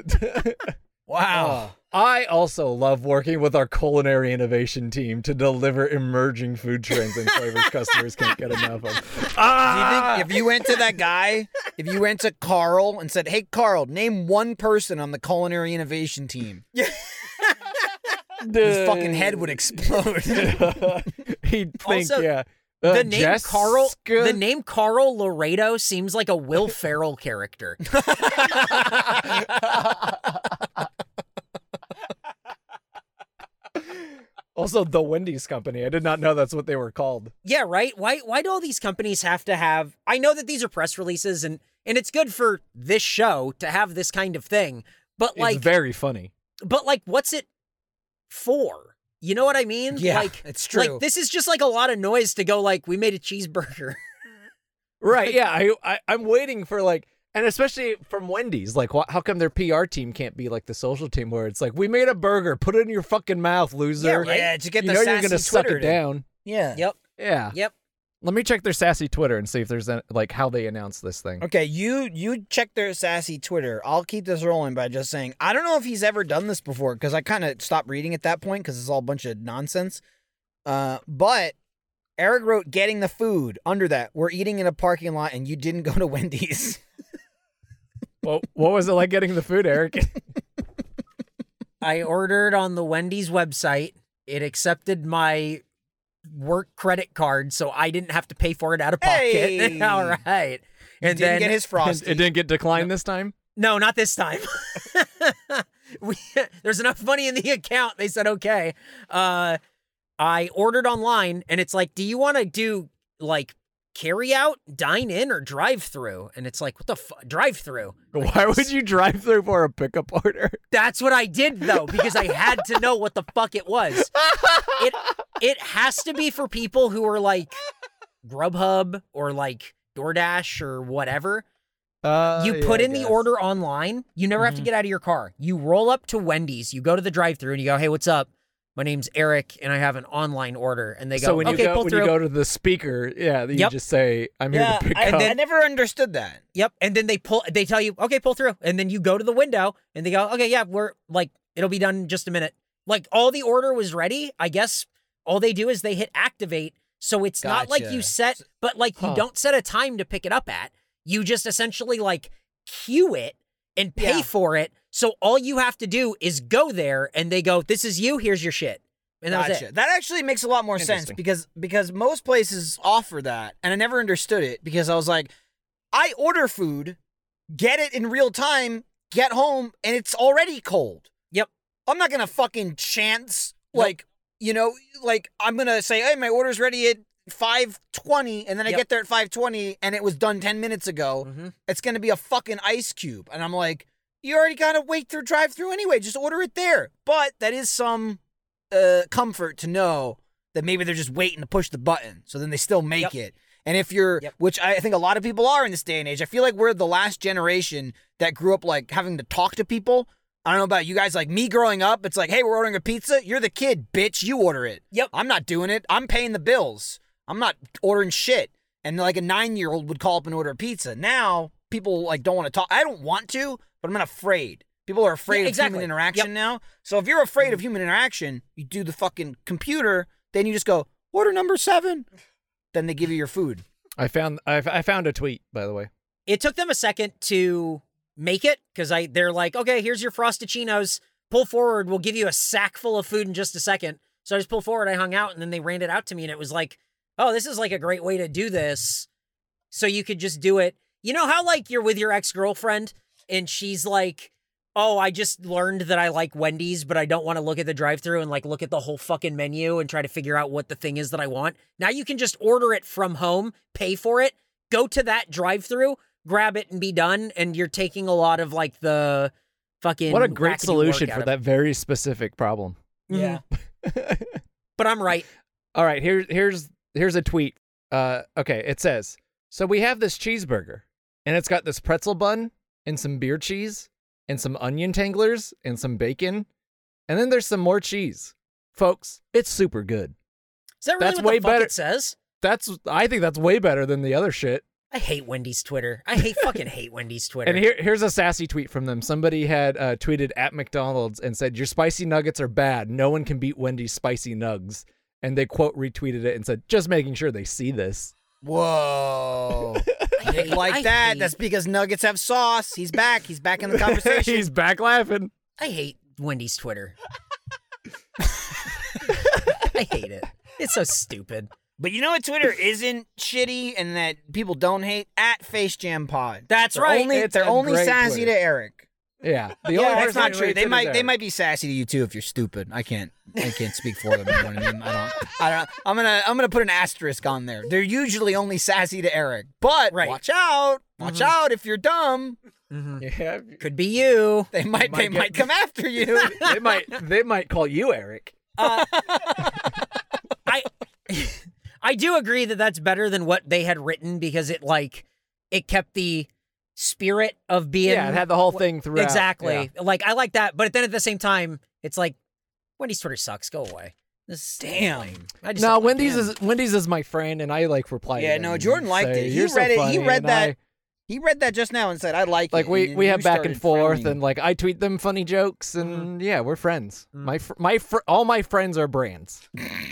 Wow. Oh, I also love working with our culinary innovation team to deliver emerging food trends and flavors customers can't get enough of. Do you Ah! think if you went to that guy, if you went to Carl and said, "Hey, Carl, name one person on the culinary innovation team," his fucking head would explode. He'd think, Also, yeah. Uh, The name Carl, Jessica- the name Carl Laredo seems like a Will Ferrell character. Also, the Wendy's Company. I did not know that's what they were called. Yeah, right? Why why do all these companies have to have I know that these are press releases and and it's good for this show to have this kind of thing, but like It's very funny. but like what's it for? You know what I mean? Yeah, like it's true. Like this is just like a lot of noise to go like we made a cheeseburger. Right, yeah. I, I, I'm waiting for like, and especially from Wendy's, like, wh- how come their P R team can't be like the social team where it's like, we made a burger, put it in your fucking mouth, loser. Yeah, right? Yeah, to get You the know sassy you're gonna suck Twitter it to- down. Yeah. Yep. Yeah. Yep. Let me check their sassy Twitter and see if there's any, like how they announce this thing. Okay, you you check their sassy Twitter. I'll keep this rolling by just saying I don't know if he's ever done this before because I kind of stopped reading at that point because it's all a bunch of nonsense. Uh, but Eric wrote, "Getting the food." Under that, we're eating in a parking lot, and you didn't go to Wendy's. Well, what was it like getting the food, Eric? I ordered on the Wendy's website. It accepted my work credit card, so I didn't have to pay for it out of pocket. Hey! All right. And And didn't then get his it frosty. didn't get declined this time? no, not this time. we, there's enough money in the account. They said okay. Uh, I ordered online, and it's like, do you want to do like carry out, dine in, or drive through? And it's like, what the fuck, drive through? Why would you drive through for a pickup order? That's what I did though, because I had to know what the fuck it was. It it has to be for people who are like Grubhub or like DoorDash or whatever. Uh, You yeah, put I in the guess. order online. You never have to Mhm. get out of your car. You roll up to Wendy's. You go to the drive-through and you go, "Hey, what's up? My name's Eric, and I have an online order." And they go, So when "Okay, you go pull when through." you go to the speaker, yeah, you Yep. just say, "I'm here yeah, to pick I, up." I never understood that. Yep. And then they pull. They tell you, "Okay, pull through." And then you go to the window and they go, "Okay, yeah, we're like, it'll be done in just a minute." Like all the order was ready. I guess all they do is they hit activate. So it's not like you Gotcha. set, but like you Huh. don't set a time to pick it up at. You just essentially like queue it and pay Yeah. for it. So all you have to do is go there and they go, "This is you. Here's your shit." And that was Gotcha. it. That actually makes a lot more sense Interesting. because because most places offer that, and I never understood it because I was like, I order food, get it in real time, get home, and it's already cold. Yep. I'm not gonna fucking chance Nope. like you know like I'm gonna say, hey, my order's ready at five twenty, and then I Yep. get there at five twenty, and it was done ten minutes ago. Mm-hmm. It's gonna be a fucking ice cube, and I'm like, you already gotta wait through drive through anyway. Just order it there. But that is some uh, comfort to know that maybe they're just waiting to push the button, so then they still make Yep. it. And if you're, Yep. which I think a lot of people are in this day and age, I feel like we're the last generation that grew up like having to talk to people. I don't know about you guys, like me growing up, it's like, hey, we're ordering a pizza. You're the kid, bitch. You order it. Yep. I'm not doing it. I'm paying the bills. I'm not ordering shit. And like a nine-year-old would call up and order a pizza. Now people like don't want to talk. I don't want to, but I'm not afraid. People are afraid Yeah, of exactly. human interaction now. So if you're afraid of human interaction, you do the fucking computer, then you just go, order number seven. Then they give you your food. I found I, I found a tweet, by the way. It took them a second to make it because I they're like, "Okay, here's your Frosty-chinos. Pull forward. We'll give you a sack full of food in just a second." So I just pulled forward. I hung out, and then they ran it out to me, and it was like, "Oh, this is like a great way to do this." So you could just do it. You know how like you're with your ex-girlfriend and she's like, oh, I just learned that I like Wendy's, but I don't want to look at the drive-thru and like look at the whole fucking menu and try to figure out what the thing is that I want. Now you can just order it from home, pay for it, go to that drive-thru, grab it and be done, and you're taking a lot of like the fucking What a great wackadoo solution work out for of that very specific problem. it. Yeah. Mhm. But I'm right. All right, here's here's here's a tweet. Uh, okay, it says, so we have this cheeseburger, and it's got this pretzel bun and some beer cheese and some onion tanglers and some bacon, and then there's some more cheese. Folks, it's super good. Is that really That's what way the fuck better- it says? That's I think that's way better than the other shit. I hate Wendy's Twitter. I hate fucking hate Wendy's Twitter. And here here's a sassy tweet from them. Somebody had uh, tweeted at McDonald's and said, "Your spicy nuggets are bad. No one can beat Wendy's spicy nugs." And they quote retweeted it and said, "Just making sure they see this." Whoa. I Nick hate- like I that. hate- That's because Nuggets have sauce. He's back. He's back in the conversation. He's back laughing. I hate Wendy's Twitter. I hate it. It's so stupid. But you know what Twitter isn't shitty and that people don't hate? At Face Jam Pod. That's They're right. Only, It's they're a only great sassy Twitter. to Eric. Yeah, the Yeah, only that's person not who true. hates They it is might they Eric. might be sassy to you too if you're stupid. I can't I can't speak for them. You know what I mean? I don't I don't I'm gonna I'm gonna put an asterisk on there. They're usually only sassy to Eric. But Right. watch out. Watch Mhm. out if you're dumb. Mhm. Yeah, Could be you. They might might they get- might come after you. they might they might call you Eric. Uh, I I do agree that that's better than what they had written because it like it kept the spirit of being Yeah, it had the whole thing throughout. exactly. Like I like that, but then at the same time, it's like Wendy's Twitter sucks. Go away. This is Damn. lame. I just No, don't like Wendy's it. is Wendy's is my friend, and I like reply. Yeah, to no, them Jordan and liked say, it. He "You're so read it- he funny," read and that- I- He read that just now and said, I like like it. we and we you have back started and forth, frowning. and like I tweet them funny jokes, and yeah, we're friends. My fr- my fr- all my friends are brands.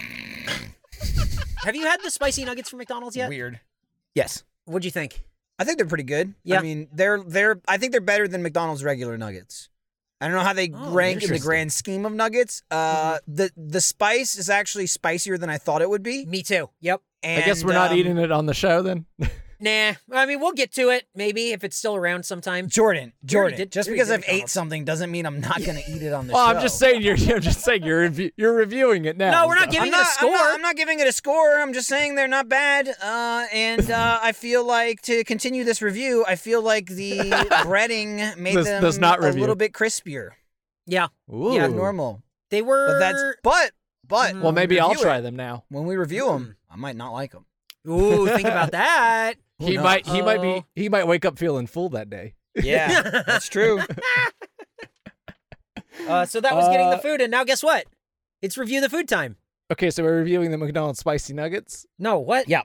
Have you had the spicy nuggets from McDonald's yet? Weird. Yes. What'd you think? I think they're pretty good. Yeah. I mean, they're they're I think they're better than McDonald's regular nuggets. I don't know how they Oh, rank in the interesting. grand scheme of nuggets. Uh the the spice is actually spicier than I thought it would be. Me too. Yep. And, I guess we're not um, eating it on the show then. Nah. I mean, we'll get to it maybe if it's still around sometime. Jordan, already Jordan, did- just we because already I've did ate McDonald's. something doesn't mean I'm not gonna eat it on the Oh, show. I'm just saying you're. I'm just saying you're revi- you're reviewing it now. No, we're not so- giving I'm it a not, score. I'm not, I'm not giving it a score. I'm just saying they're not bad. Uh, and uh, I feel like to continue this review, I feel like the breading made This them does not a review. little bit crispier Yeah. Ooh. than normal. They were. But that's but but Mhm. Well, maybe when we I'll review try it- them now. When we review them, I might not like them. Ooh, think about that. He knows? might. He might be. Uh-oh. He might wake up feeling full that day. Yeah, that's true. Uh, so that was getting the Uh, food, and now guess what? It's review the food time. Okay, so we're reviewing the McDonald's spicy nuggets. No, what? Yeah.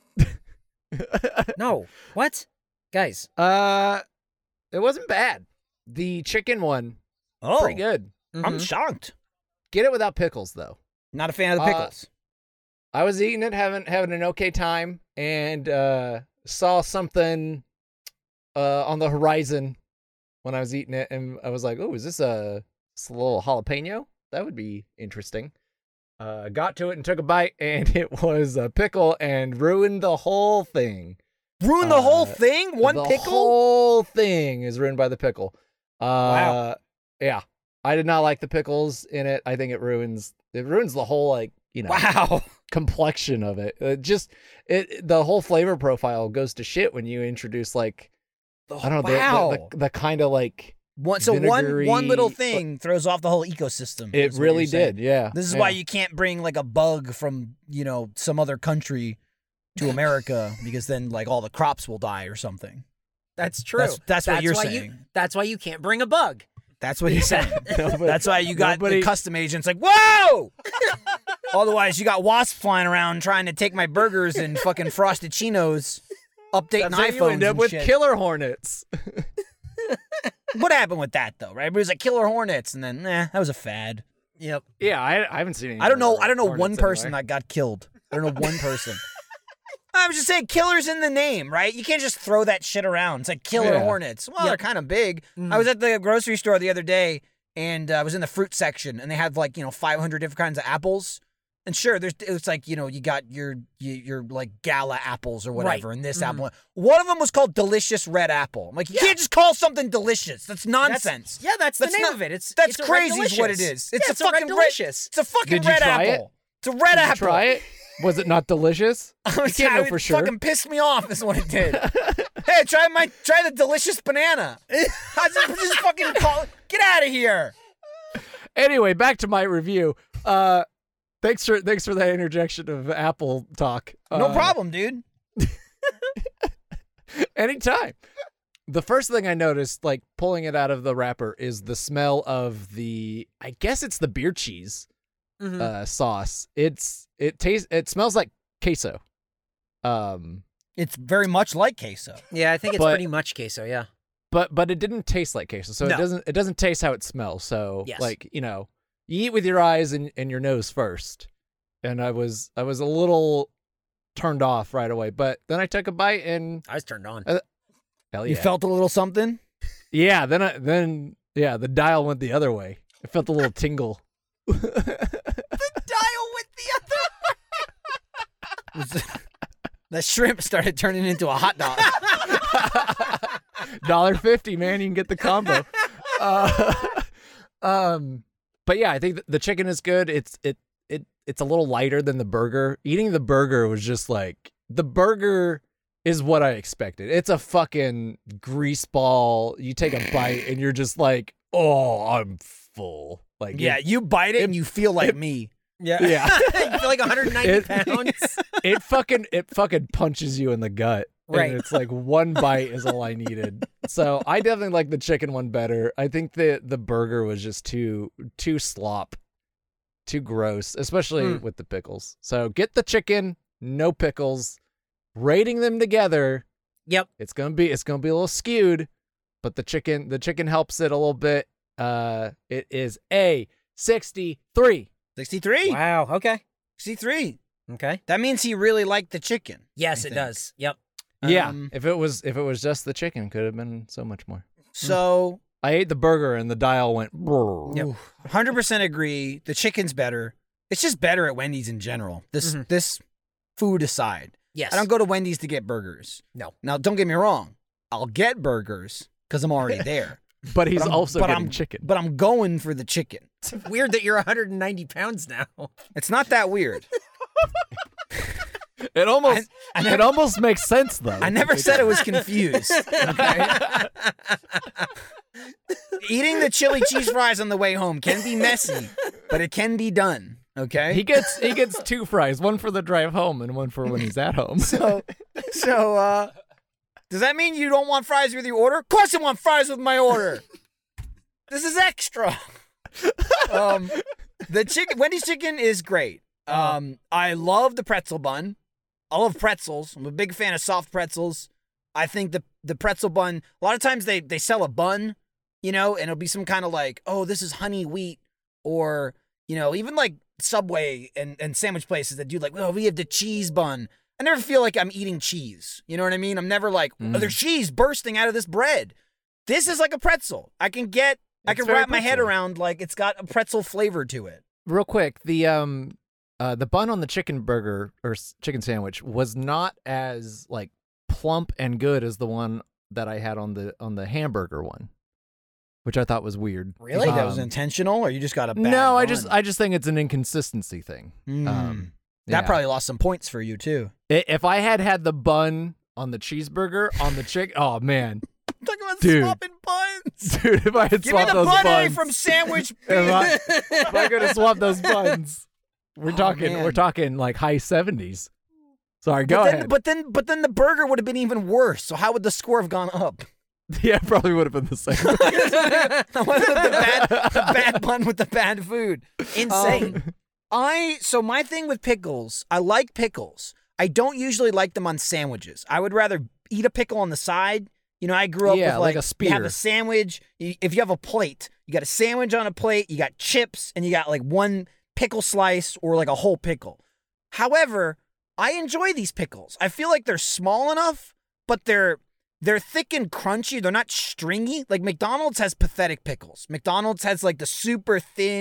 No, what? Guys, Uh, it wasn't bad. The chicken one, Oh, pretty good. I'm Mhm. shocked. Get it without pickles though. Not a fan of the Uh, pickles. I was eating it, having having an okay time, and uh, saw something uh, on the horizon when I was eating it, and I was like, "Oh, is this a, this a little jalapeno? That would be interesting." Uh, got to it and took a bite, and it was a pickle, and ruined the whole thing. Ruin the whole uh, thing. One the pickle. whole thing is ruined by the pickle. Uh, Wow. Yeah, I did not like the pickles in it. I think it ruins it ruins the whole like you know Wow. complexion of it. It just it the whole flavor profile goes to shit when you introduce like I don't know the- wow. the, the, the kind of like One, so one one little vinegary- thing throws off the whole ecosystem. it is what really you're saying. did. Yeah, This is yeah. why you can't bring like a bug from, you know, some other country to America because then like all the crops will die or something. that's true. That's, that's what you're why saying. You, that's why you can't bring a bug. That's what he's saying. Nobody- That's why you got nobody- the custom agents like, whoa! Otherwise, you got wasps flying around trying to take my burgers and fucking frosted chinos, updating That's how iPhones you end up and with shit. killer hornets. What happened with that though? Right? It was like killer hornets, and then nah, that was a fad. Yep. yeah, I, I haven't seen any. I don't know. killer I don't know hornets one person anyway. that got killed. I don't know one person. I was just saying, killers in the name, right? You can't just throw that shit around. It's like killer Yeah. hornets. Well, Yep. they're kind of big. Mhm. I was at the grocery store the other day, and uh, I was in the fruit section, and they had like you know five hundred different kinds of apples. And sure, there's it's like, you know, you got your your, your like gala apples or whatever, Right. and this Mhm. apple. One of them was called Delicious Red Apple. I'm like, you Yeah. can't just call something delicious. That's nonsense. That's, yeah, that's, That's the name not- of it. It's That's it's a Red crazy is what it Delicious. is. It's Yeah, a it's a Red fucking Delicious. It's a fucking Did you red try apple. it? It's a red Did apple. you try it? Was it not delicious? I You was- can't I- know for it sure. fucking pissed me off is what it did. Hey, try my try the delicious banana. How's it just fucking call get out of here. Anyway, back to my review. Uh, thanks for thanks for that interjection of Apple talk. No Uh, problem, dude. Anytime. The first thing I noticed, like pulling it out of the wrapper, is the smell of the. I guess it's the beer cheese Mhm. uh, sauce. It's it tastes. It smells like queso. Um, It's very much like queso. Yeah, I think it's But- pretty much queso. Yeah. but but it didn't taste like queso, so No. it doesn't it doesn't taste how it smells. So Yes. like you know, you eat with your eyes and, and your nose first. And I was I was a little turned off right away, but then I took a bite and I was turned on. Uh, hell You yeah, felt a little something? yeah. Then I then yeah, the dial went the other way. I felt a little tingle. Dial with the The shrimp started turning into a hot dog. Dollar fifty, man. You can get the combo. Uh, um, but yeah, I think th- the chicken is good. It's it it it's a little lighter than the burger. Eating the burger was just like the burger is what I expected. It's a fucking grease ball. You take a bite and you're just like, oh, I'm full. Like Yeah, it, you bite it and you feel like me. Yeah. Yeah. You feel like one hundred ninety It- pounds. it fucking it fucking punches you in the gut. Right. And it's like one bite is all I needed. So I definitely like the chicken one better. I think the the burger was just too too slop, too gross, especially Mm. with the pickles. So get the chicken, no pickles. Rating them together, Yep. it's gonna be it's gonna be a little skewed, but the chicken the chicken helps it a little bit. Uh, it is a sixty-three. sixty-three. Wow. Okay. sixty-three. Okay. That means he really liked the chicken. Yes, I it think. does. Yep. Yeah, Um, if it was if it was just the chicken, could have been so much more. So, I ate the burger and the dial went. brrr. Yep. one hundred percent agree. The chicken's better. It's just better at Wendy's in general. This Mhm. this food aside. Yes. I don't go to Wendy's to get burgers. No. Now, don't get me wrong. I'll get burgers because I'm already there. But he's But I'm- also but getting I'm- chicken. But I'm going for the chicken. It's weird that you're one hundred ninety pounds now. It's not that weird. It almost I it never- almost makes sense though. I never said it was confused. Okay? Eating the chili cheese fries on the way home can be messy, but it can be done. Okay. He gets he gets two fries, one for the drive home and one for when he's at home. So, so uh, does that mean you don't want fries with your order? Of course, I want fries with my order. This is extra. Um, the chicken, Wendy's chicken is great. Um, I love the pretzel bun. I love pretzels. I'm a big fan of soft pretzels. I think the the pretzel bun. A lot of times they they sell a bun, you know, and it'll be some kind of like, oh, this is honey wheat, or you know, even like Subway and, and sandwich places that do like, oh, we have the cheese bun. I never feel like I'm eating cheese. You know what I mean? I'm never like, Mm. oh, there's cheese bursting out of this bread. This is like a pretzel. I can get, I It's can very wrap my head pretzel-y. around like it's got a pretzel flavor to it. Real quick, the um uh the bun on the chicken burger or s- chicken sandwich was not as like plump and good as the one that I had on the on the hamburger one, which I thought was weird. You think that was Um, intentional, or you just got a bad No, I bun? just I just think it's an inconsistency thing. Mm. Um, that yeah. probably lost some points for you too. I- If I had had the bun on the cheeseburger on the chicken, oh man, Talking about Dude. swapping buns. dude, if I had Give me swapped the those bun A buns, from sandwich. if I, if I could have swapped those buns, we're Oh, talking man. we're talking like high seventies. Sorry, go but then, ahead. But then, but then the burger would have been even worse. So how would the score have gone up? Yeah, it probably would have been the same. the, bad, the bad bun with the bad food. Insane. Um, I so my thing with pickles, I like pickles. I don't usually like them on sandwiches. I would rather eat a pickle on the side. You know, I grew up Yeah, with like like, a you have spear. a sandwich. you- If you have a plate, you got a sandwich on a plate, you got chips, and you got like one pickle slice or like a whole pickle. However, I enjoy these pickles. I feel like they're small enough, but they're they're thick and crunchy. They're not stringy. Like McDonald's has pathetic pickles. McDonald's has like the super thin,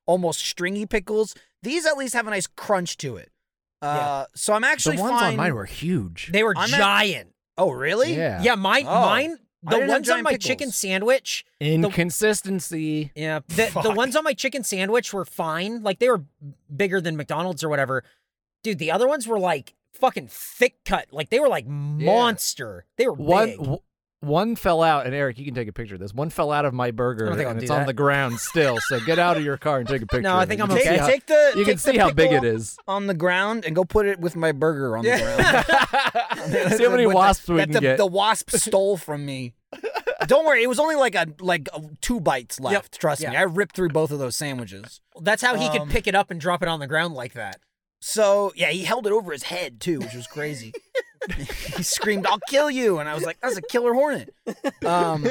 almost stringy pickles. These at least have a nice crunch to it. Uh, Yeah. So I'm actually the ones fine. on mine were huge. They were I'm at- giant. Oh, really? yeah. Yeah, mine, Oh. mine, I the didn't have ones on giant my pickles. chicken sandwich. Inconsistency. Yeah, the, the Fuck. ones on my chicken sandwich were fine. Like they were bigger than McDonald's or whatever. Dude, the other ones were like fucking thick cut. Like they were like monster. They were One big. w- one fell out, and Eric, you can take a picture of this. One fell out of my burger, I don't think and I'll it's do on that. the ground still. So get out of your car and take a picture. No, I of think it. I'm You can Take, see okay. how- take the You can take the see how big pickle it is. on the ground and go put it with my burger on the ground. See how many With the- wasps we that can the, get. the wasp stole from me. Don't worry, it was only like a like a, two bites left. Trust me, Yeah. I ripped through both of those sandwiches. That's how he Um, could pick it up and drop it on the ground like that. So yeah, he held it over his head too, which was crazy. He screamed, "I'll kill you!" And I was like, "That's a killer hornet." Um,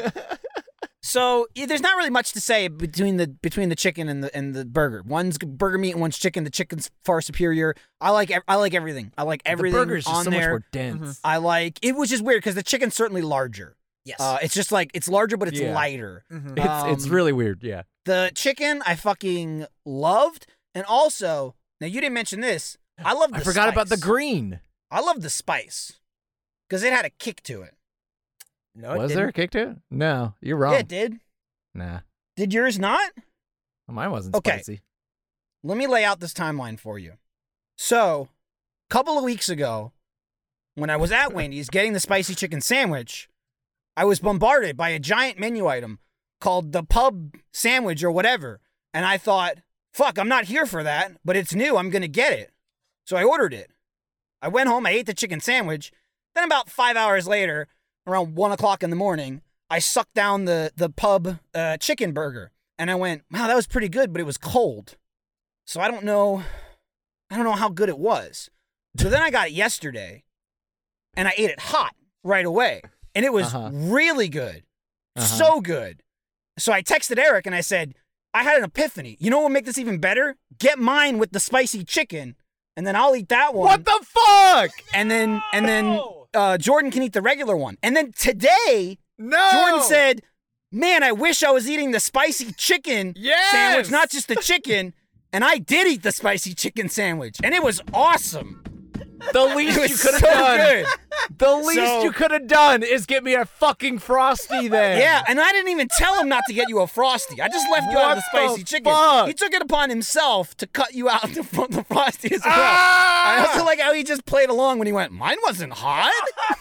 so yeah, there's not really much to say between the between the chicken and the and the burger. One's burger meat and one's chicken. The chicken's far superior. I like ev- I like everything. I like everything the burger's just on so there. much more dense. I like it was just weird because the chicken's certainly larger. Yes. Uh, it's just like it's larger, but it's Yeah. lighter. Mhm. It's it's Um, really weird. Yeah. The chicken I fucking loved, and also now you didn't mention this. I love. The I forgot about the spice. green. I love the spice because it had a kick to it. No, it Was there a didn't. kick to it? No, you're wrong. Yeah, it did. Nah, Did yours not? mine wasn't Okay. spicy. Let me lay out this timeline for you. So, a couple of weeks ago, when I was at Wendy's getting the spicy chicken sandwich, I was bombarded by a giant menu item called the pub sandwich or whatever. And I thought, fuck, I'm not here for that, but it's new. I'm going to get it. So I ordered it. I went home. I ate the chicken sandwich. Then about five hours later, around one o'clock in the morning, I sucked down the, the pub uh, chicken burger. And I went, wow, that was pretty good, but it was cold. So I don't know, I don't know how good it was. So then I got it yesterday, and I ate it hot right away, and it was Uh-huh. really good, Uh-huh. so good. So I texted Eric and I said, I had an epiphany. You know what would make this even better? Get mine with the spicy chicken, and then I'll eat that one. What the fuck? And then and then uh, Jordan can eat the regular one. And then today, No. Jordan said, "Man, I wish I was eating the spicy chicken Yes! sandwich, not just the chicken." And I did eat the spicy chicken sandwich, and it was awesome. The least It you was could have so done. good. The least So- you could have done is get me a fucking frosty then. Yeah, and I didn't even tell him not to get you a frosty. I just left you out of the What the spicy chicken. fuck? He took it upon himself to cut you out from the frosty as well. Ah! I also like how he just played along when he went, "Mine wasn't hot."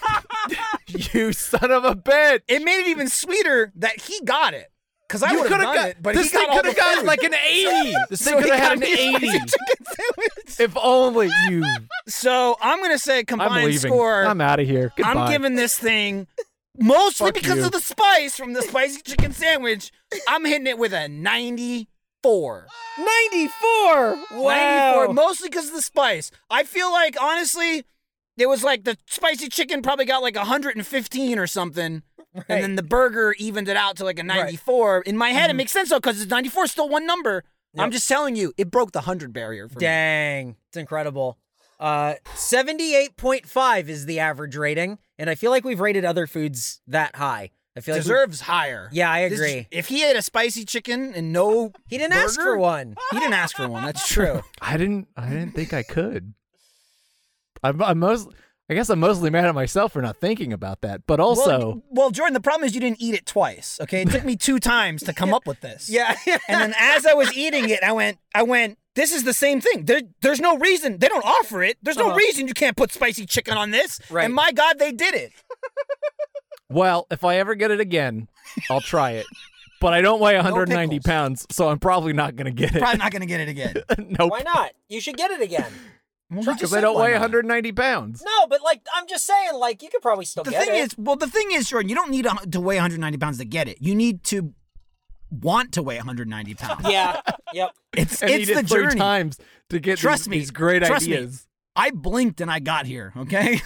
You son of a bitch. It made it even sweeter that he got it. Because I You would have coulda done got it, but this he got thing all could the have gotten food. like an eighty. This So thing could he have had got an me a spicy eighty. chicken sandwich. If only you. So I'm gonna say I'm combined leaving. score. I'm out of here. Goodbye. I'm giving this thing mostly Fuck because you. of the spice from the spicy chicken sandwich. I'm hitting it with a ninety-four. ninety-four. Wow. ninety-four, mostly because of the spice. I feel like honestly, it was like the spicy chicken probably got like one hundred fifteen or something. Right. And then the burger evened it out to like a ninety-four. In my head, it makes sense though, because ninety-four is still one number. I'm Yep. just telling you, it broke the one hundred barrier for me. Dang. It's incredible. Uh, seventy-eight point five is the average rating, and I feel like we've rated other foods that high. I feel like we- Deserves higher. Yeah, I This- agree. if he ate a spicy chicken and no He didn't ask burger, for one. He didn't ask for one. That's true. I didn't. I didn't think I could. I'm, I'm most. I guess I'm mostly mad at myself for not thinking about that. But also, well, well, Jordan, the problem is you didn't eat it twice. Okay, it took me two times to come up with this. Yeah. And then as I was eating it, I went, I went, this is the same thing. There, there's no reason. They don't offer it. There's no Uh-huh. reason you can't put spicy chicken on this. Right. And my God, they did it. well, if I ever get it again, I'll try it. But I don't weigh one hundred ninety pickles. pounds, so I'm probably not gonna get it. Probably not going to get it again. nope. Why not? You should get it again. Well, we just Because I said don't why weigh not. one hundred ninety pounds. No, but like I'm just saying, like you could probably still The get thing it. is, well, the thing is, Jordan, you don't need a- to weigh one hundred ninety pounds to get it. You need to want to weigh one hundred ninety pounds. Yeah. Yep. It's And it's eat the it three journey. times to get Trust these, me. these great Trust me. ideas. I blinked and I got here. Okay.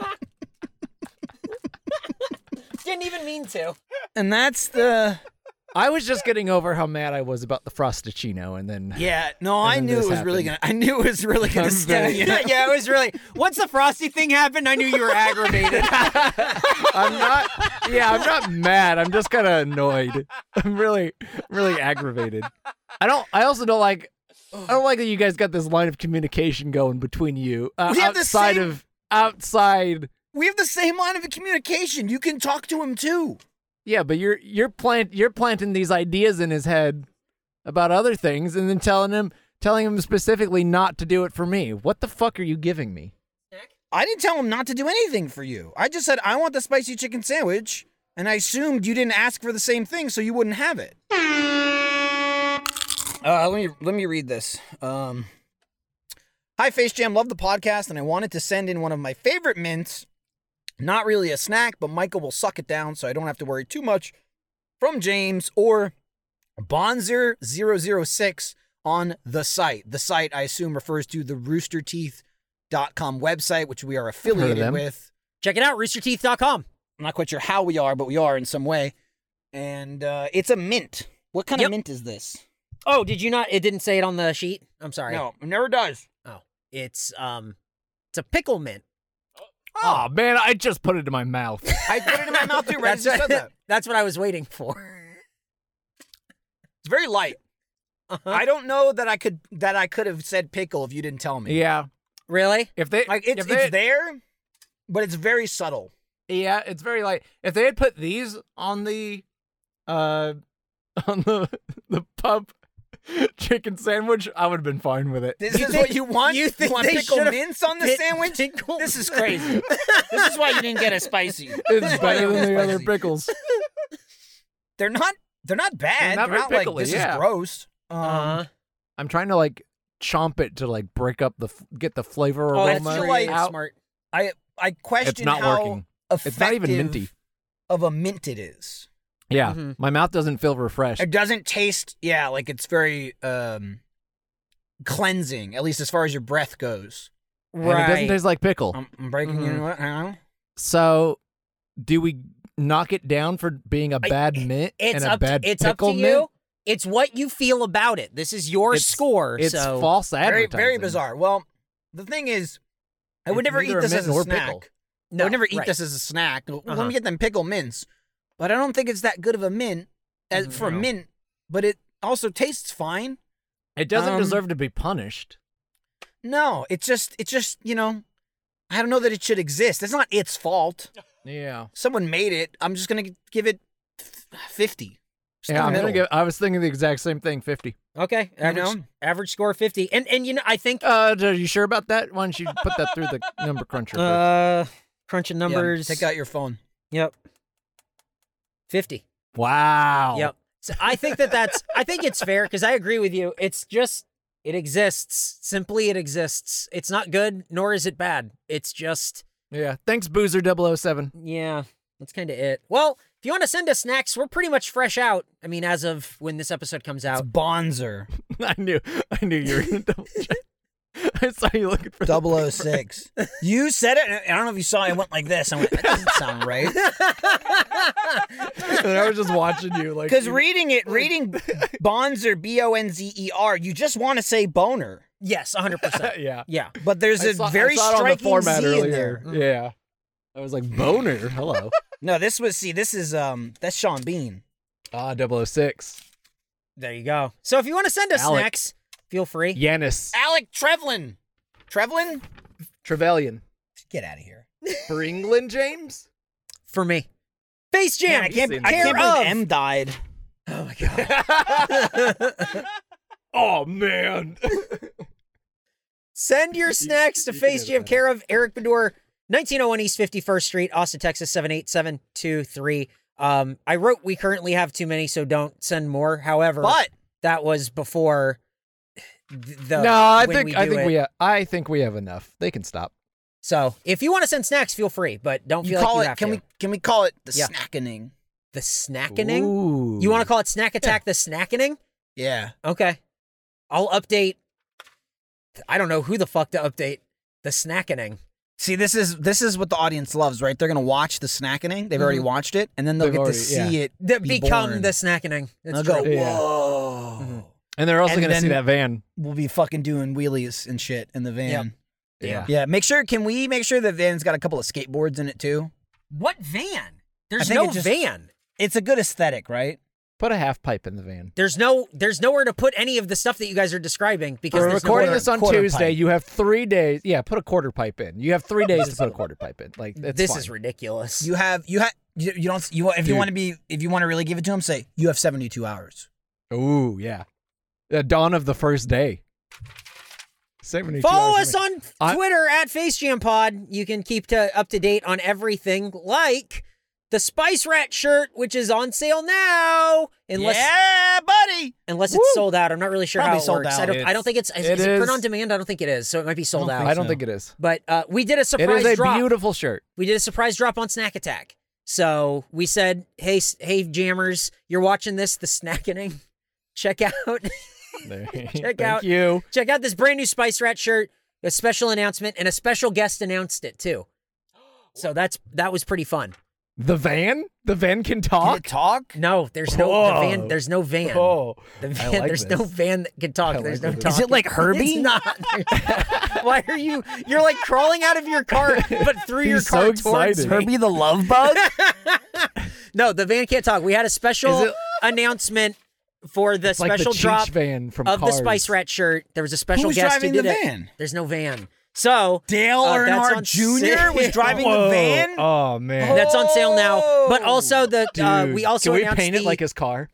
Didn't even mean to. And that's the I was just getting over how mad I was about the Frosticino, and then Yeah, no, I then knew this it was really gonna. happened. I knew it was really gonna I'm sting very- you. yeah, yeah, it was really. Once the Frosty thing happened, I knew you were aggravated. I'm not. Yeah, I'm not mad. I'm just kind of annoyed. I'm really, really aggravated. I don't. I also don't like. I don't like that you guys got this line of communication going between you uh, We have the outside same- of outside. We have the same line of communication. You can talk to him too. Yeah, but you're you're plant you're planting these ideas in his head about other things, and then telling him telling him specifically not to do it for me. What the fuck are you giving me? I didn't tell him not to do anything for you. I just said I want the spicy chicken sandwich, and I assumed you didn't ask for the same thing, so you wouldn't have it. Uh, let me let me read this. Um, Hi, Face Jam. Love the podcast, and I wanted to send in one of my favorite mints. Not really a snack, but Michael will suck it down, so I don't have to worry too much. From James or Bonzer zero zero six on the site. The site, I assume, refers to the rooster teeth dot com website, which we are affiliated them. with. Check it out, rooster teeth dot com. I'm not quite sure how we are, but we are in some way. And uh, it's a mint. What kind Yep. of mint is this? Oh, did you not? It didn't say it on the sheet. I'm sorry. No, it never does. Oh, it's um, it's a pickle mint. Oh man, I just put it in my mouth. I put it in my mouth too, right? That's Just said that. that's what I was waiting for. It's very light. Uh-huh. I don't know that I could that I could have said pickle if you didn't tell me. Yeah, Really? if they Like it's if they, it's there, but it's very subtle. yeah, it's very light. If they had put these on the uh on the the pub chicken sandwich, I would have been fine with it. This You is think- what you want? you think want they pickle should've mints on the Pi- sandwich? pickle- This is crazy. This is why you didn't get a spicy. It's better than the other Spicy. pickles. They're not they're not bad. They're not very not like pickly, this yeah. is gross. Um, Uh-huh. I'm trying to like chomp it to like break up the f- get the flavor Oh, aroma that's feel really like- out. smart. I I question It's not how working. effective It's not even minty. of a mint it is. Yeah, Mhm. my mouth doesn't feel refreshed. It doesn't taste, yeah, like it's very um cleansing, at least as far as your breath goes. And it doesn't taste like pickle. I'm, I'm breaking Mhm. you what? Huh? So, do we knock it down for being a I- bad mint It's and a up. bad To, it's up pickle to mint? you. It's what you feel about it. This is your It's- score. It's so false Very advertising. very bizarre. Well, the thing is, I would It's never eat neither a this mint as a nor snack. pickle. no, I would never eat right. this as a snack. Let Uh-huh. me get them pickle mints, but I don't think it's that good of a mint as, for a No. mint. But it also tastes fine. It doesn't Um, deserve to be punished. No, it's just it's just you know, I don't know that it should exist. It's not its fault. Yeah. Someone made it. I'm just gonna g- give it fifty. Just in Yeah, the I'm gonna middle. give. I was thinking the exact same thing. Fifty. Okay, average, know? average score fifty. And and you know, I think Uh, are you sure about that? Why don't you put that through the number cruncher? first? uh, crunching Yeah, numbers. take out your phone. Yep. fifty. Wow. Yep. So I think that that's. I think it's fair because I agree with you. It's just it exists. Simply, it exists. It's not good, nor is it bad. It's just Yeah. Thanks, Boozer double oh seven. yeah. That's kind of it. Well, if you want to send us snacks, we're pretty much fresh out. I mean, as of when this episode comes It's out. Bonzer I knew. I knew you were gonna double check. I saw you looking for the double oh six. You said it. and I don't know if you saw. I went like this. I went. That doesn't sound right. And I was just watching you, like Because you- reading it, reading Bonzer, B O N Z E R, you just want to say boner. Yes, one hundred percent. yeah. Yeah. But there's I a saw, very I saw it on the striking format Z in earlier. there. Yeah. I was like boner. Hello. No, this was see. This is um. That's Sean Bean. Ah, double oh six. There you go. So if you want to send us Alec. snacks, feel free. Yanis. Alec Trevlin. Trevlin. Trevelyan. Get out of here. For England, James? For me. Face Jam. Man, I can't. seen I that. can't care believe of. M died. Oh my god. Oh, man. Send your snacks to you can Face edit Jam, that care of Eric Bedour, nineteen oh one East fifty-first Street, Austin, Texas, seven eight seven two three. Um, I wrote we currently have too many, so don't send more. However, But that was before th- the no, I when think we I do think it. we ha- I think we have enough. They can stop. So if you want to send snacks, feel free, but don't you feel call like you it. have Can to. we? Can we call it the Yeah. snackening? The snackening? Ooh. You want to call it Snack Attack the snackening? Yeah. Okay. I'll update. I don't know who the fuck to update the snackening. See, this is this is what the audience loves, right? They're gonna watch the snackening. They've already watched it, and then they'll They've get already- to see yeah. it That be become born. the snackening. That's They'll go, true. Yeah. whoa. Mhm. And they're also And going to see then- that van. We'll be fucking doing wheelies and shit in the van. Yeah. Yeah. Make sure. Can we make sure the van's got a couple of skateboards in it too? What van? There's think no it just- van. It's a good aesthetic, right? Put a half pipe in the van. There's no. There's nowhere to put any of the stuff that you guys are describing because We're there's recording nowhere. this on quarter Tuesday. pipe. You have three days. Yeah, put a quarter pipe in. You have three days to put a quarter pipe in. Like it's This fine. is ridiculous. You have you have you, you don't you if you Dude. want to be if you want to really give it to him, say you have seventy-two hours. Ooh, yeah. The dawn of the first day. seventy-two Follow hours us in. on I- Twitter at FaceJamPod. You can keep to, up to date on everything, like the Spice Rat shirt, which is on sale now. Unless yeah, buddy. unless Woo. it's sold out. I'm not really sure Probably how it sold works. out. I don't. I It's- don't think it's. Is it is it print is- on demand? I don't think it is. So it might be sold I out. don't I don't so. think it is. But uh, we did a It surprise is a drop. beautiful shirt. We did a surprise drop on Snack Attack. So we said, "Hey, s- hey, jammers, you're watching this, the snackening. Check out, There- Check Thank out- you. check out this brand new Spice Rat shirt. A special announcement, and a special guest announced it too. So that's that was pretty fun. The van? The van can Can talk? it talk? No, there's no the Whoa. van. There's no van. Oh, The I van like there's this. no van that can talk. I There's like no this. talk. Is it like Herbie? It's not. Why are you? You're like crawling out of your car, but through your He's so car towards excited. me. Herbie the love bug? No, the van can't talk. We had a special Is it- announcement for the It's like special the drop Cheech van from of Cars. the Spice Rat shirt. There was a special Who's guest driving who did the it. van? There's no van. So Dale Uh, that's Earnhardt on Junior was sale. driving Whoa. the van? Oh, man. that's on sale now. But also the uh, Dude, we also can we announced paint the, it like his car?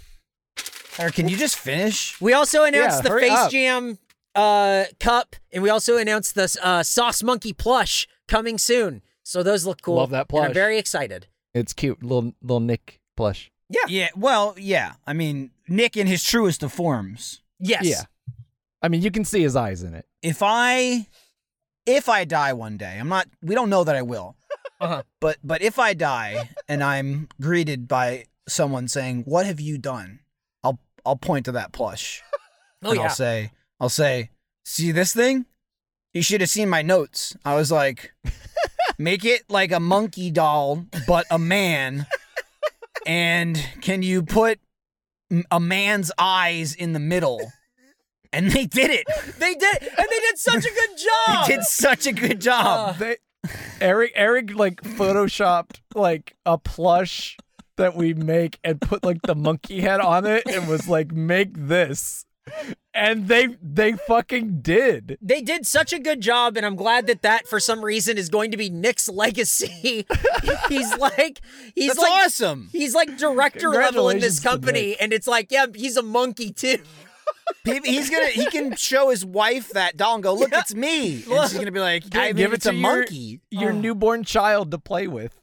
Or can you just finish? we also announced Yeah, the hurry Face up. Jam uh, cup, and we also announced the uh, Sauce Monkey plush coming soon. So those look cool. Love that And plush. I'm very excited. It's cute. Little little Nick plush. Yeah, well, yeah. I mean, Nick in his truest of forms. Yes. Yeah. I mean, you can see his eyes in it. If I if I die one day, I'm not we don't know that I will. Uh-huh. But but if I die and I'm greeted by someone saying, "What have you done?" I'll I'll point to that plush. Oh and yeah. I'll say I'll say, "See this thing? You should have seen my notes." I was like, "Make it like a monkey doll but a man." And can you put m- a man's eyes in the middle? And they did it. They did, and they did such a good They job. did such a good job. They, Eric Eric like photoshopped like a plush that we make and put like the monkey head on it and was like, make this. And they they fucking did. They did such a good job, and I'm glad that that for some reason is going to be Nick's legacy. he's like, he's That's like, awesome. he's like director level in this Congratulations to company, Nick. and it's like, yeah, he's a monkey too. He- He's gonna he can show his wife that doll and go, "Look, it's me." And she's gonna be like, "I Give give it it's a to your- monkey." Your Oh. newborn child to play with.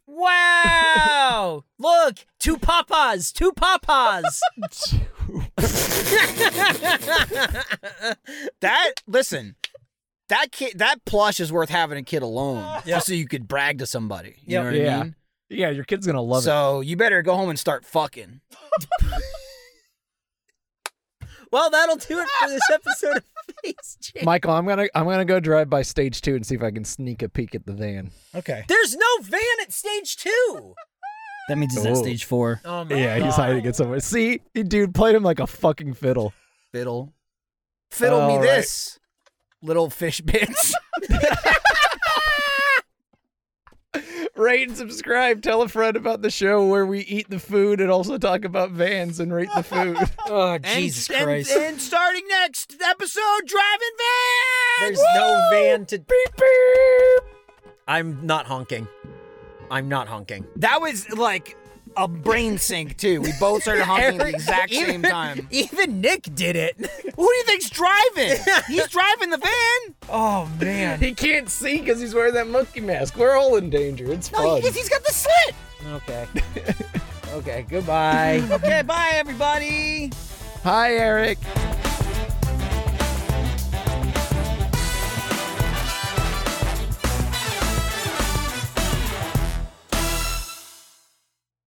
Wow! Look, two papas, two papas. That listen, that kid, that plush is worth having a kid alone, just so you could brag to somebody. You Yep. know what Yeah. I mean? Yeah, your kid's gonna love it. So you better go home and start fucking. Well, that'll do it for this episode of Face Jam. Michael, I'm gonna I'm gonna go drive by stage two and see if I can sneak a peek at the van. Okay, There's no van at stage two. that means it's at Oh. stage four. Oh my Yeah, he's God. hiding it somewhere. See, dude played him like a fucking fiddle. Fiddle, fiddle All me right. this, little fish bits. Rate and subscribe. Tell a friend about the show where we eat the food and also talk about vans and rate the food. Oh, And- Jesus and, Christ. And, starting next episode, driving van. There's no van to. Beep beep. I'm not honking. I'm not honking. That was like a brain sync too. We both started honking at the Eric- exact same even- time. Even Nick did it. Who do you think's driving? He's driving the van. Oh, man. He can't see because he's wearing that monkey mask. We're all in danger. It's No, fun. he, he's got the slit. Okay. Okay, goodbye. Okay, bye everybody. Hi, Eric.